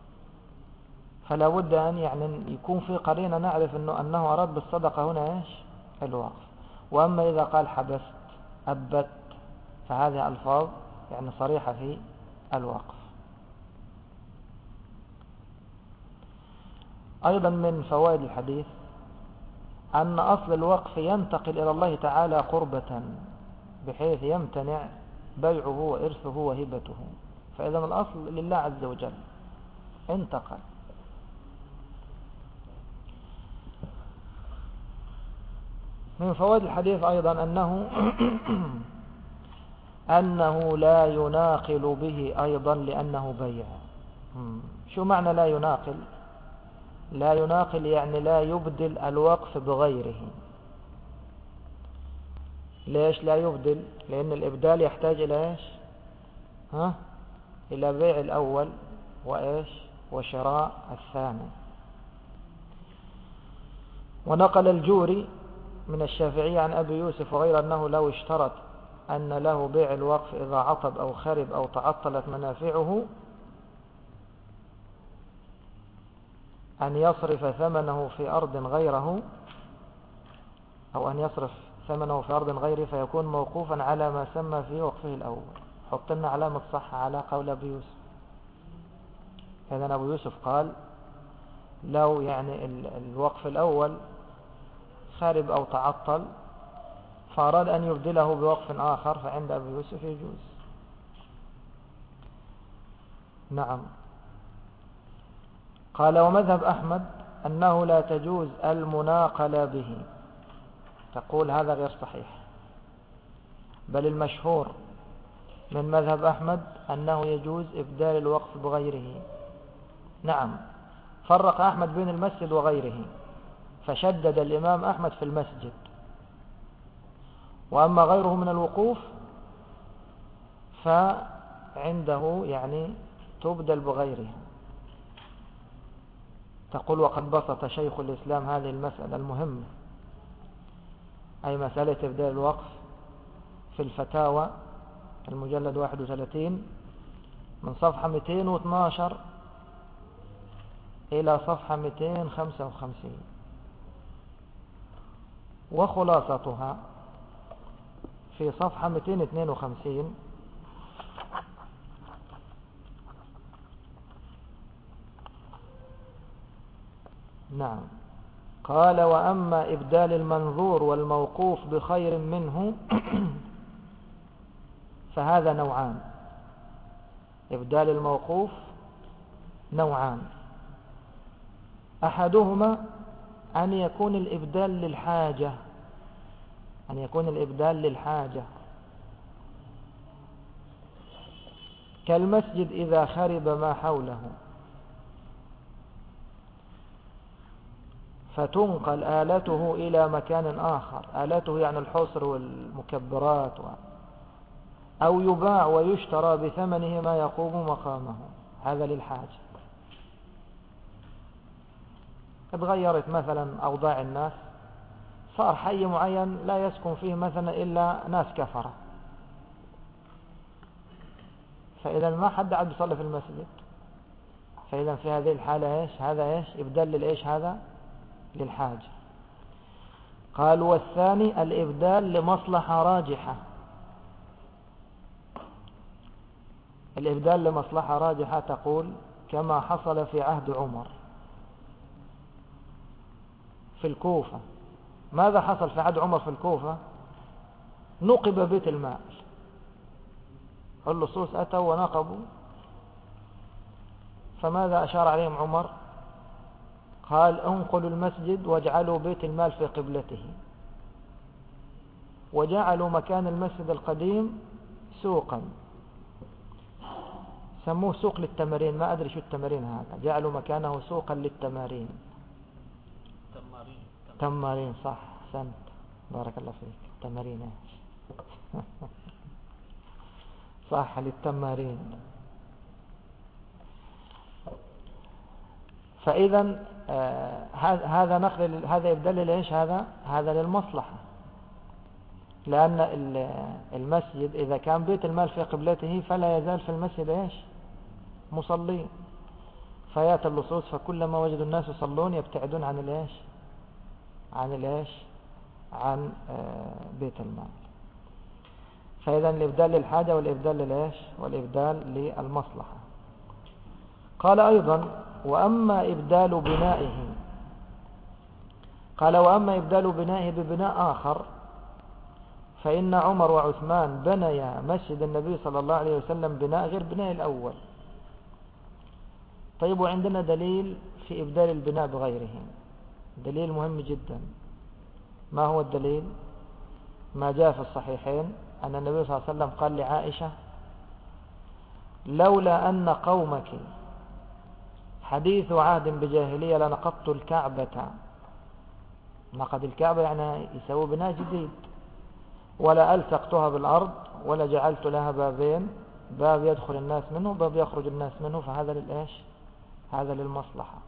فلا بد أن يعني يكون في قرينة نعرف أنه, أنه أراد بالصدقة هنا إيش الوقف. وأما إذا قال حبست أبت فهذه ألفاظ يعني صريحة في الوقف. أيضا من فوائد الحديث أن أصل الوقف ينتقل إلى الله تعالى قربة بحيث يمتنع بيعه وإرثه وهبته، فإذا الأصل لله عز وجل انتقل. من فوائد الحديث أيضا أنه أنه لا يناقل به أيضا لأنه بيع. شو معنى لا يناقل؟ لا يناقل يعني لا يبدل الوقف بغيره. ليش لا يبدل؟ لأن الإبدال يحتاج إلى إيش؟ ها؟ إلى بيع الأول وإيش؟ وشراء الثاني. ونقل الجوري من الشافعية عن أبي يوسف وغير أنه لو اشترط أن له بيع الوقف إذا عطب أو خرب أو تعطلت منافعه أن يصرف ثمنه في أرض غيره، أو أن يصرف ثمنه في أرض غيره فيكون موقوفا على ما سمى في وقفه الأول. حط لنا علامة صح على قول أبي يوسف. إذن أبو يوسف قال لو يعني الوقف الأول خارب أو تعطل فأراد أن يبدله بوقف آخر فعند أبي يوسف يجوز. نعم. قال ومذهب أحمد أنه لا تجوز المناقلة به. تقول هذا غير صحيح، بل المشهور من مذهب أحمد أنه يجوز إبدال الوقف بغيره. نعم، فرق أحمد بين المسجد وغيره، فشدد الإمام أحمد في المسجد، وأما غيره من الوقوف فعنده يعني تبدل بغيره. تقول وقد بسط شيخ الإسلام هذه المسألة المهمة، أي مسألة إبدال الوقف، في الفتاوى المجلد واحد وثلاثين من صفحة مئتين واثني عشر إلى صفحة مئتين وخمسة وخمسين، وخلاصتها في صفحة مئتين واثنين وخمسين. نعم. قال وأما إبدال المنظور والموقوف بخير منه فهذا نوعان. إبدال الموقوف نوعان، أحدهما أن يكون الإبدال للحاجة، أن يكون الإبدال للحاجة كالمسجد إذا خرب ما حوله فتنقل آلته إلى مكان آخر، آلته يعني الحصر والمكبرات و... أو يباع ويشترى بثمنه ما يقوم مقامه، هذا للحاجة. اتغيرت مثلا أوضاع الناس، صار حي معين لا يسكن فيه مثلا إلا ناس كفرة، فإذا ما حد عاد يصلي في المسجد، فإذا في هذه الحالة إيش؟ هذا إيش؟ إبدال للإيش؟ هذا للحاجة. قال والثاني الإبدال لمصلحة راجحة. الإبدال لمصلحة راجحة تقول كما حصل في عهد عمر في الكوفة. ماذا حصل في عهد عمر في الكوفة؟ نقب بيت المال، اللصوص أتوا ونقبوا، فماذا أشار عليهم عمر؟ قال انقلوا المسجد واجعلوا بيت المال في قبلته، وجعلوا مكان المسجد القديم سوقا، سموه سوق للتمارين، ما أدري شو التمارين هذا، جعلوا مكانه سوقا للتمارين. تمارين تمارين صح، سنت، بارك الله فيك. تمارين صح، للتمارين. فإذا آه هذا نقل، هذا يبدل ليش؟ هذا هذا للمصلحة، لأن المسجد إذا كان بيت المال في قبلته فلا يزال في المسجد إيش؟ مصلين، فيات اللصوص فكلما وجدوا الناس يصلون يبتعدون عن الإيش عن الإيش عن بيت المال. فإذا الإبدال للحاجة والإبدال للإيش والإبدال للمصلحة. قال أيضا وأما إبدال بنائه قال وأما إبدال بنائه ببناء آخر فإن عمر وعثمان بنيا مسجد النبي صلى الله عليه وسلم بناء غير بناء الأول. طيب وعندنا دليل في إبدال البناء بغيره، دليل مهم جدا. ما هو الدليل؟ ما جاء في الصحيحين أن النبي صلى الله عليه وسلم قال لعائشة لولا أن قومك حديث عهد بجاهلية لنقضت الكعبة. نقض الكعبة يعني يسوي بناء جديد. ولا ألصقتها بالأرض ولا جعلت لها بابين، باب يدخل الناس منه باب يخرج الناس منه، فهذا للإيش هذا للمصلحة.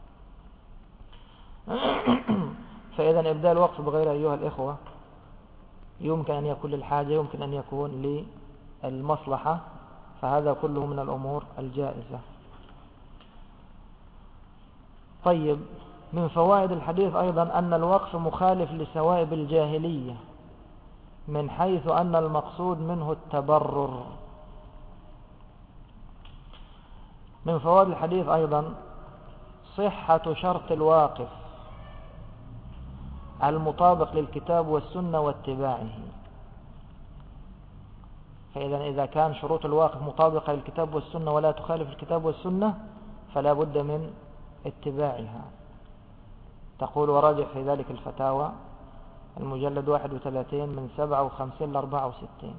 فإذا إبدال الوقف بغير أيها الإخوة يمكن أن يكون للحاجة يمكن أن يكون للمصلحة، فهذا كله من الأمور الجائزة. طيب من فوائد الحديث أيضا أن الوقف مخالف لسوائب الجاهلية من حيث أن المقصود منه التبرر. من فوائد الحديث أيضا صحة شرط الواقف المطابق للكتاب والسنة واتباعه. فإذا إذا كان شروط الواقف مطابقة للكتاب والسنة ولا تخالف الكتاب والسنة فلا بد من اتباعها. تقول وراجع في ذلك الفتاوى المجلد واحد وثلاثين من سبعة وخمسين لأربعة وستين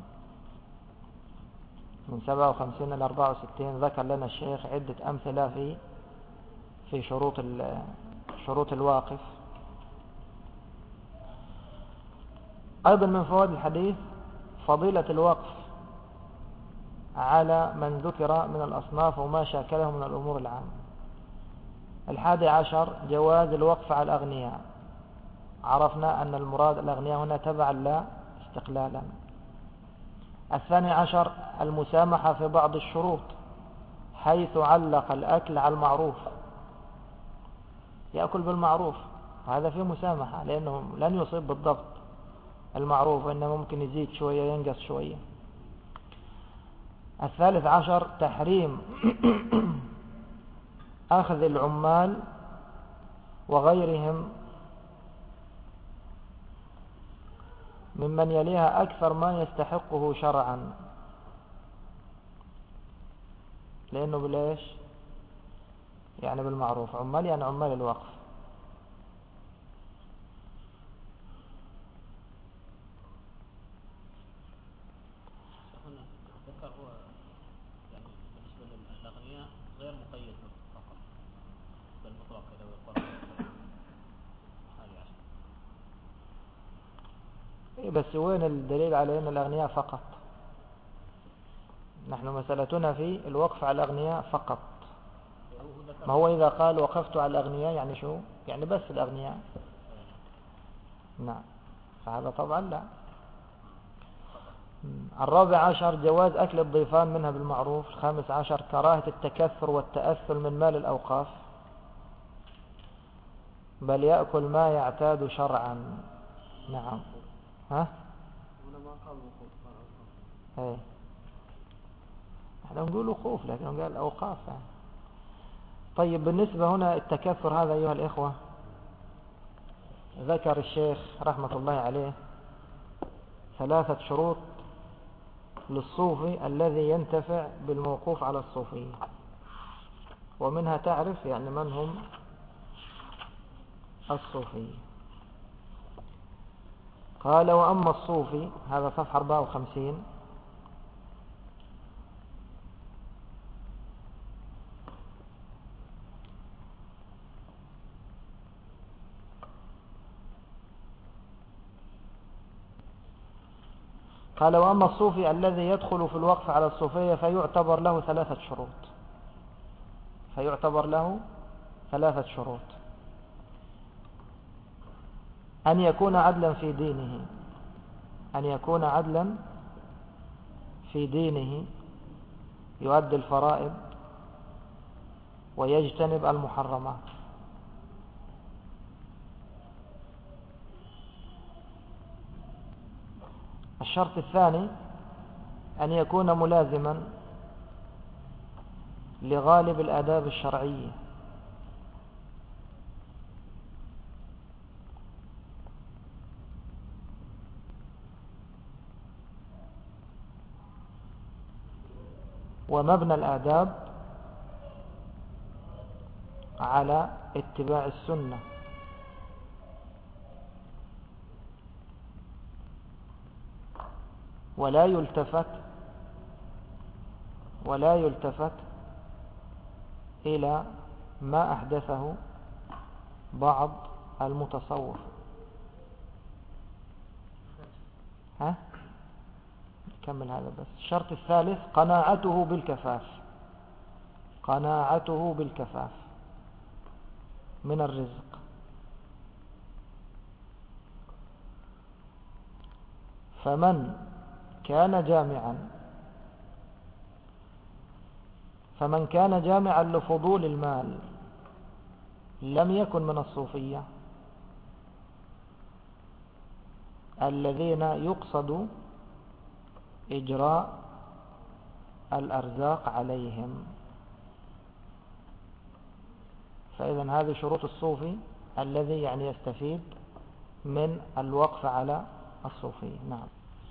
من سبعة وخمسين لأربعة وستين ذكر لنا الشيخ عدة أمثلة في في شروط شروط الواقف. أيضا من فوائد الحديث فضيلة الوقف على من ذكر من الأصناف وما شاكله من الأمور العامة. الحادي عشر جواز الوقف على الأغنياء. عرفنا أن المراد الأغنياء هنا تبعا لا استقلالا. الثاني عشر المسامحة في بعض الشروط حيث علق الأكل على المعروف، يأكل بالمعروف، وهذا فيه مسامحة لأنه لن يصيب بالضبط المعروف وإنما ممكن يزيد شوية ينقص شوية. الثالث عشر تحريم أخذ العمال وغيرهم ممن يليها أكثر ما يستحقه شرعا، لأنه بالإيش يعني بالمعروف. عمال يعني عمال الوقف. ذكر هو يعني بالنسبة للأغنياء غير مقيد فقط بل مطلق إلى القرآن. بس وين الدليل على أن الأغنياء فقط؟ نحن مسألتنا في الوقف على الأغنياء فقط. ما هو إذا قال وقفت على الأغنياء يعني شو؟ يعني بس الأغنياء. نعم فهذا طبعا لا. الرابع عشر جواز أكل الضيفان منها بالمعروف. الخامس عشر كراهة التكثر والتأثل من مال الأوقاف، بل يأكل ما يعتاد شرعا. نعم ها هنا ما قال وقوف ايه احنا نقول وقوف لكن قال اوقاف يعني. طيب بالنسبة هنا التكثر هذا ايها الاخوة ذكر الشيخ رحمة الله عليه ثلاثة شروط للصوفي الذي ينتفع بالموقوف على الصوفية، ومنها تعرف يعني من هم الصوفية. قال وأما الصوفي، هذا صفحة أربعة وخمسين، قال وأما الصوفي الذي يدخل في الوقف على الصوفية فيعتبر له ثلاثة شروط فيعتبر له ثلاثة شروط أن يكون عدلا في دينه أن يكون عدلا في دينه يؤدي الفرائض ويجتنب المحرمات. الشرط الثاني أن يكون ملازما لغالب الآداب الشرعية، ومبنى الآداب على اتباع السنة، ولا يلتفت ولا يلتفت إلى ما أحدثه بعض المتصوف. ها كمل هذا بس. الشرط الثالث قناعته بالكفاف، قناعته بالكفاف من الرزق. فمن كان جامعا فمن كان جامعا لفضول المال لم يكن من الصوفية الذين يقصد إجراء الأرزاق عليهم. فإذا هذه شروط الصوفي الذي يعني يستفيد من الوقف على الصوفية. نعم.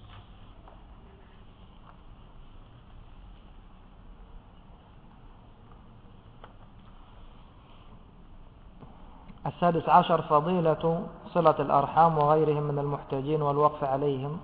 السادس عشر فضيلة صلة الأرحام وغيرهم من المحتاجين والوقف عليهم،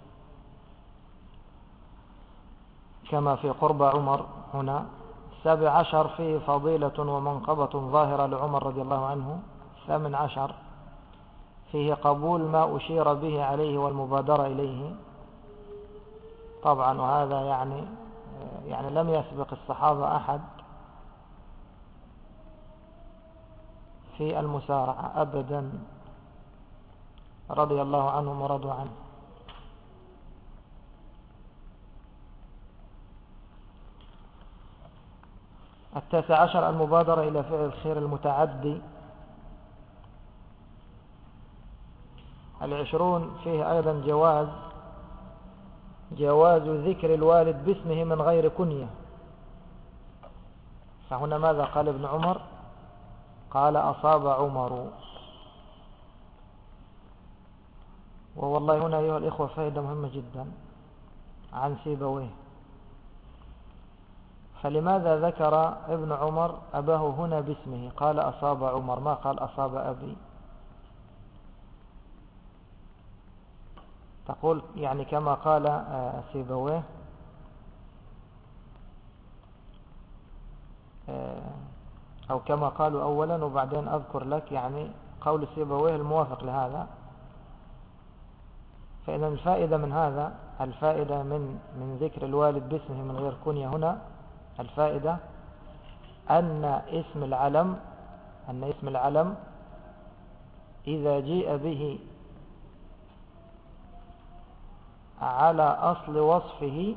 كما في قرب عمر هنا. السابع عشر فيه فضيلة ومنقبة ظاهرة لعمر رضي الله عنه. الثامن عشر فيه قبول ما أشير به عليه والمبادرة إليه، طبعا وهذا يعني يعني لم يسبق الصحابة أحد في المسارعة أبدا رضي الله عنهم ورضوا عنه. التاسع عشر المبادرة إلى فعل الخير المتعدي. العشرون فيه أيضا جواز جواز ذكر الوالد باسمه من غير كنية. فهنا ماذا قال ابن عمر؟ قال أصاب عمر. ووالله هنا أيها الإخوة فائدة مهمة جدا عن سيبويه. فلماذا ذكر ابن عمر أباه هنا باسمه؟ قال أصاب عمر، ما قال أصاب أبي. تقول يعني كما قال سيبويه أو كما قالوا أولا وبعدين أذكر لك يعني قول سيبويه الموافق لهذا. فإذا الفائدة من هذا، الفائدة من من ذكر الوالد باسمه من غير كنية هنا، الفائدة أن اسم العلم أن اسم العلم إذا جيء به على أصل وصفه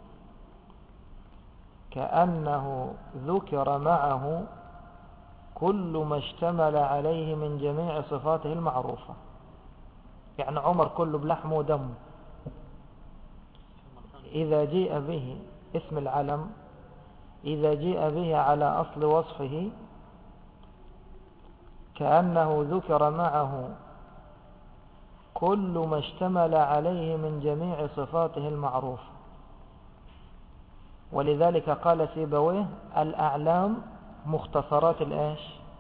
كأنه ذكر معه كل ما اشتمل عليه من جميع صفاته المعروفة. يعني عمر كله بلحم ودم. إذا جيء به اسم العلم إذا جيء به على أصل وصفه كأنه ذكر معه كل ما اشتمل عليه من جميع صفاته المعروفة. ولذلك قال سيبويه الأعلام مختصرات الإيش؟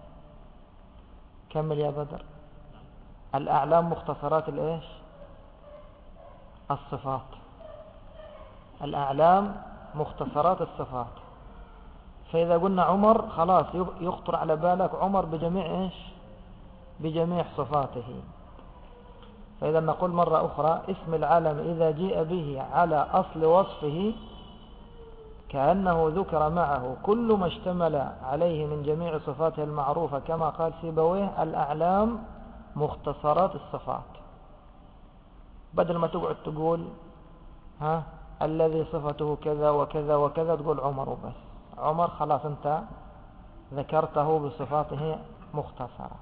كمل يا بدر. الأعلام مختصرات الإيش؟ الصفات. الأعلام مختصرات الصفات. فإذا قلنا عمر خلاص يخطر على بالك عمر بجميع إيش؟ بجميع صفاته. فإذا نقول مرة أخرى اسم العلم إذا جيء به على أصل وصفه كأنه ذكر معه كل ما اشتمل عليه من جميع صفاته المعروفة، كما قال سيبويه الأعلام مختصرات الصفات. بدل ما تقعد تقول ها الذي صفته كذا وكذا وكذا تقول عمر وبس. عمر خلاص انت ذكرته بصفاته مختصرة.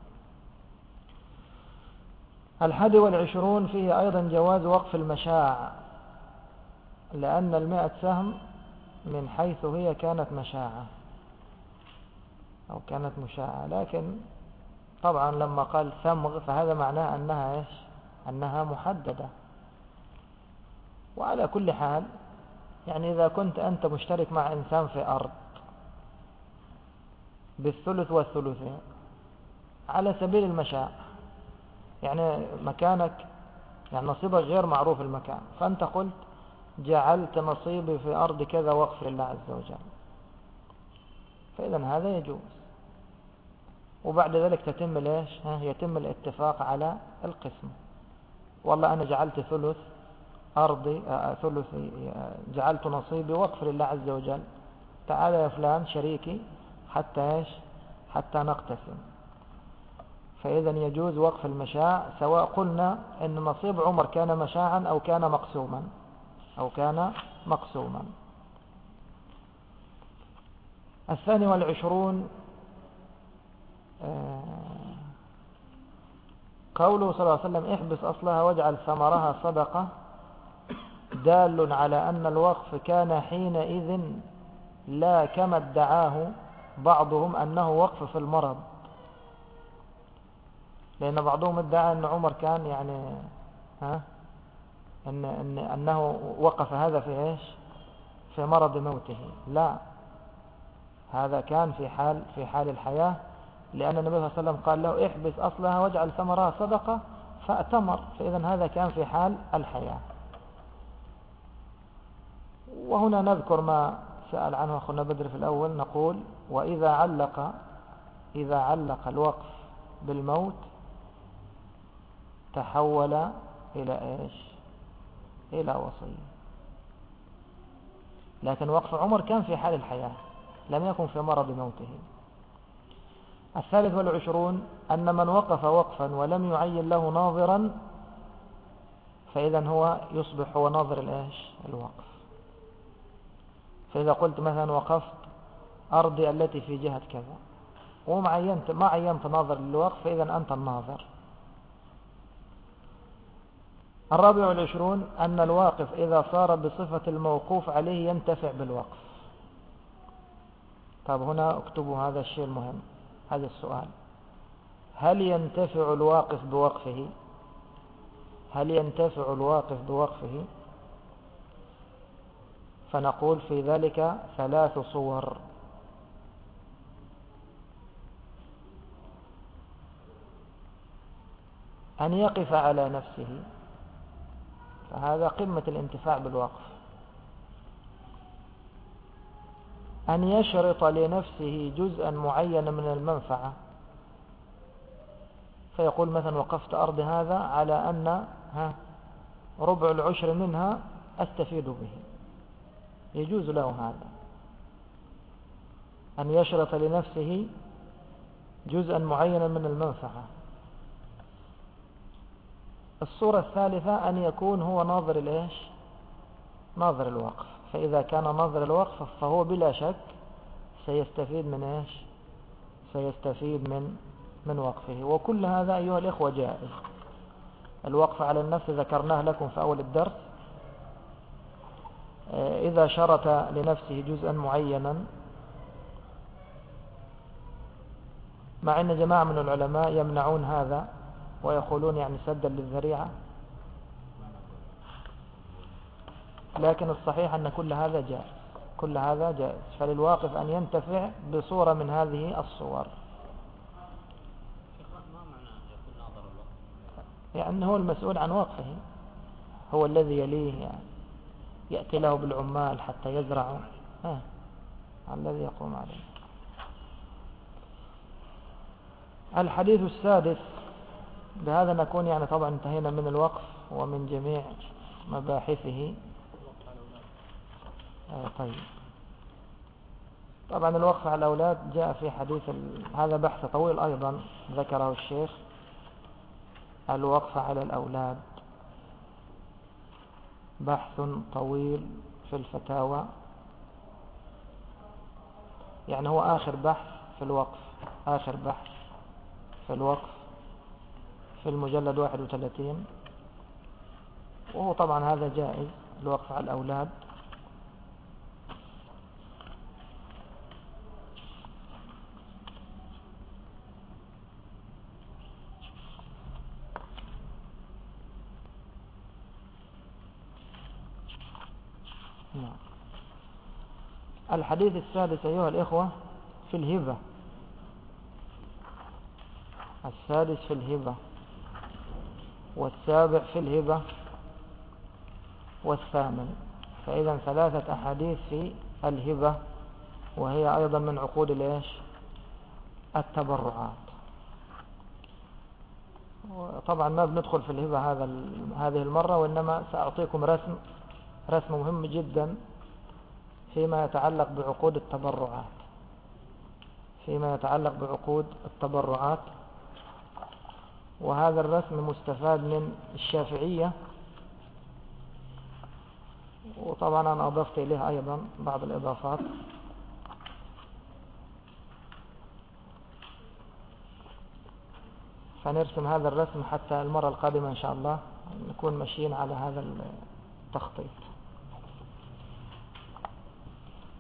الحادي والعشرون فيه أيضا جواز وقف المشاع، لأن المئة سهم من حيث هي كانت مشاعة أو كانت مشاعة، لكن طبعا لما قال ثمغ فهذا معناه أنها إيش؟ أنها محددة. وعلى كل حال يعني إذا كنت أنت مشترك مع إنسان في أرض بالثلث والثلثين على سبيل المشاع، يعني مكانك يعني نصيبك غير معروف المكان، فأنت قلت جعلت نصيبي في أرض كذا وقف لله عز وجل، فإذا هذا يجوز. وبعد ذلك تتم ليش؟ يتم الاتفاق على القسم. والله أنا جعلت ثلث أرضي ثلث جعلت نصيبي وقف لله عز وجل، تعال يا فلان شريكي حتى إيش؟ حتى نقتسم. فإذا يجوز وقف المشاع، سواء قلنا أن نصيب عمر كان مشاعا أو كان مقسوما أو كان مقسوما. الثاني والعشرون قوله صلى الله عليه وسلم احبس أصلها واجعل ثمرها صدقة، دال على أن الوقف كان حينئذ لا كما ادعاه بعضهم أنه وقف في المرض، لأن بعضهم ادعى أن عمر كان يعني ها أن أن أنه وقف هذا في إيش؟ في مرض موته. لا، هذا كان في حال في حال الحياة، لأن النبي صلى الله عليه وسلم قال له احبس أصلها واجعل ثمرها صدقة فأتمر، فإذا هذا كان في حال الحياة. وهنا نذكر ما سأل عنه أخونا بدر في الأول، نقول وإذا علق إذا علق الوقف بالموت تحول إلى إيش؟ إلى وصية. لكن وقف عمر كان في حال الحياة، لم يكن في مرض موته. الثالث والعشرون أن من وقف وقفا ولم يعين له ناظرا فإذا هو يصبح هو ناظر الإيش؟ الوقف. فإذا قلت مثلا وقفت أرضي التي في جهة كذا وما عينت ما عينت ناظر للوقف، فإذا أنت الناظر. الرابع والعشرون أن الواقف إذا صار بصفة الموقوف عليه ينتفع بالوقف. طب هنا اكتبوا هذا الشيء المهم، هذا السؤال: هل ينتفع الواقف بوقفه؟ هل ينتفع الواقف بوقفه؟ فنقول في ذلك ثلاث صور. أن يقف على نفسه، فهذا قمة الانتفاع بالوقف. أن يشرط لنفسه جزءا معينا من المنفعة، فيقول مثلا وقفت أرض هذا على أن ها ربع العشر منها أستفيد به، يجوز له هذا. أن يشرط لنفسه جزءا معينا من المنفعة. الصورة الثالثة أن يكون هو ناظر الإيش؟ ناظر الوقف. فإذا كان ناظر الوقف فهو بلا شك سيستفيد من إيش؟ سيستفيد من من وقفه. وكل هذا أيها الإخوة جائز. الوقف على النفس ذكرناه لكم في أول الدرس، إذا شرط لنفسه جزءا معينا، مع أن جماعة من العلماء يمنعون هذا ويقولون يعني سدا للذريعة، لكن الصحيح أن كل هذا جائز، كل هذا جائز. فللواقف أن ينتفع بصورة من هذه الصور. يعني هو المسؤول عن وقفه، هو الذي يليه، يعني يأتي له بالعمال حتى يزرعوا، ها الذي يقوم عليه. الحديث السادس، بهذا نكون يعني طبعا انتهينا من الوقف ومن جميع مباحثه. آه طيب، طبعا الوقف على الأولاد جاء في حديث ال... هذا بحث طويل أيضا ذكره الشيخ، الوقف على الأولاد بحث طويل في الفتاوى، يعني هو آخر بحث في في الوقف، آخر بحث في الوقف في المجلد واحد وثلاثين، وهو طبعا هذا جائز، الوقف على الأولاد. نعم. الحديث السادس أيها الإخوة في الهبة، السادس في الهبة، والسابع في الهبة، والثامن. فإذا ثلاثة أحاديث في الهبة، وهي أيضا من عقود الإيش؟ التبرعات. طبعا ما بندخل في الهبة هذا هذه المرة، وإنما سأعطيكم رسم رسم مهم جدا فيما يتعلق بعقود التبرعات فيما يتعلق بعقود التبرعات وهذا الرسم مستفاد من الشافعية، وطبعا أنا أضفت إليه أيضا بعض الإضافات. فنرسم هذا الرسم حتى المرة القادمة إن شاء الله نكون ماشيين على هذا التخطيط.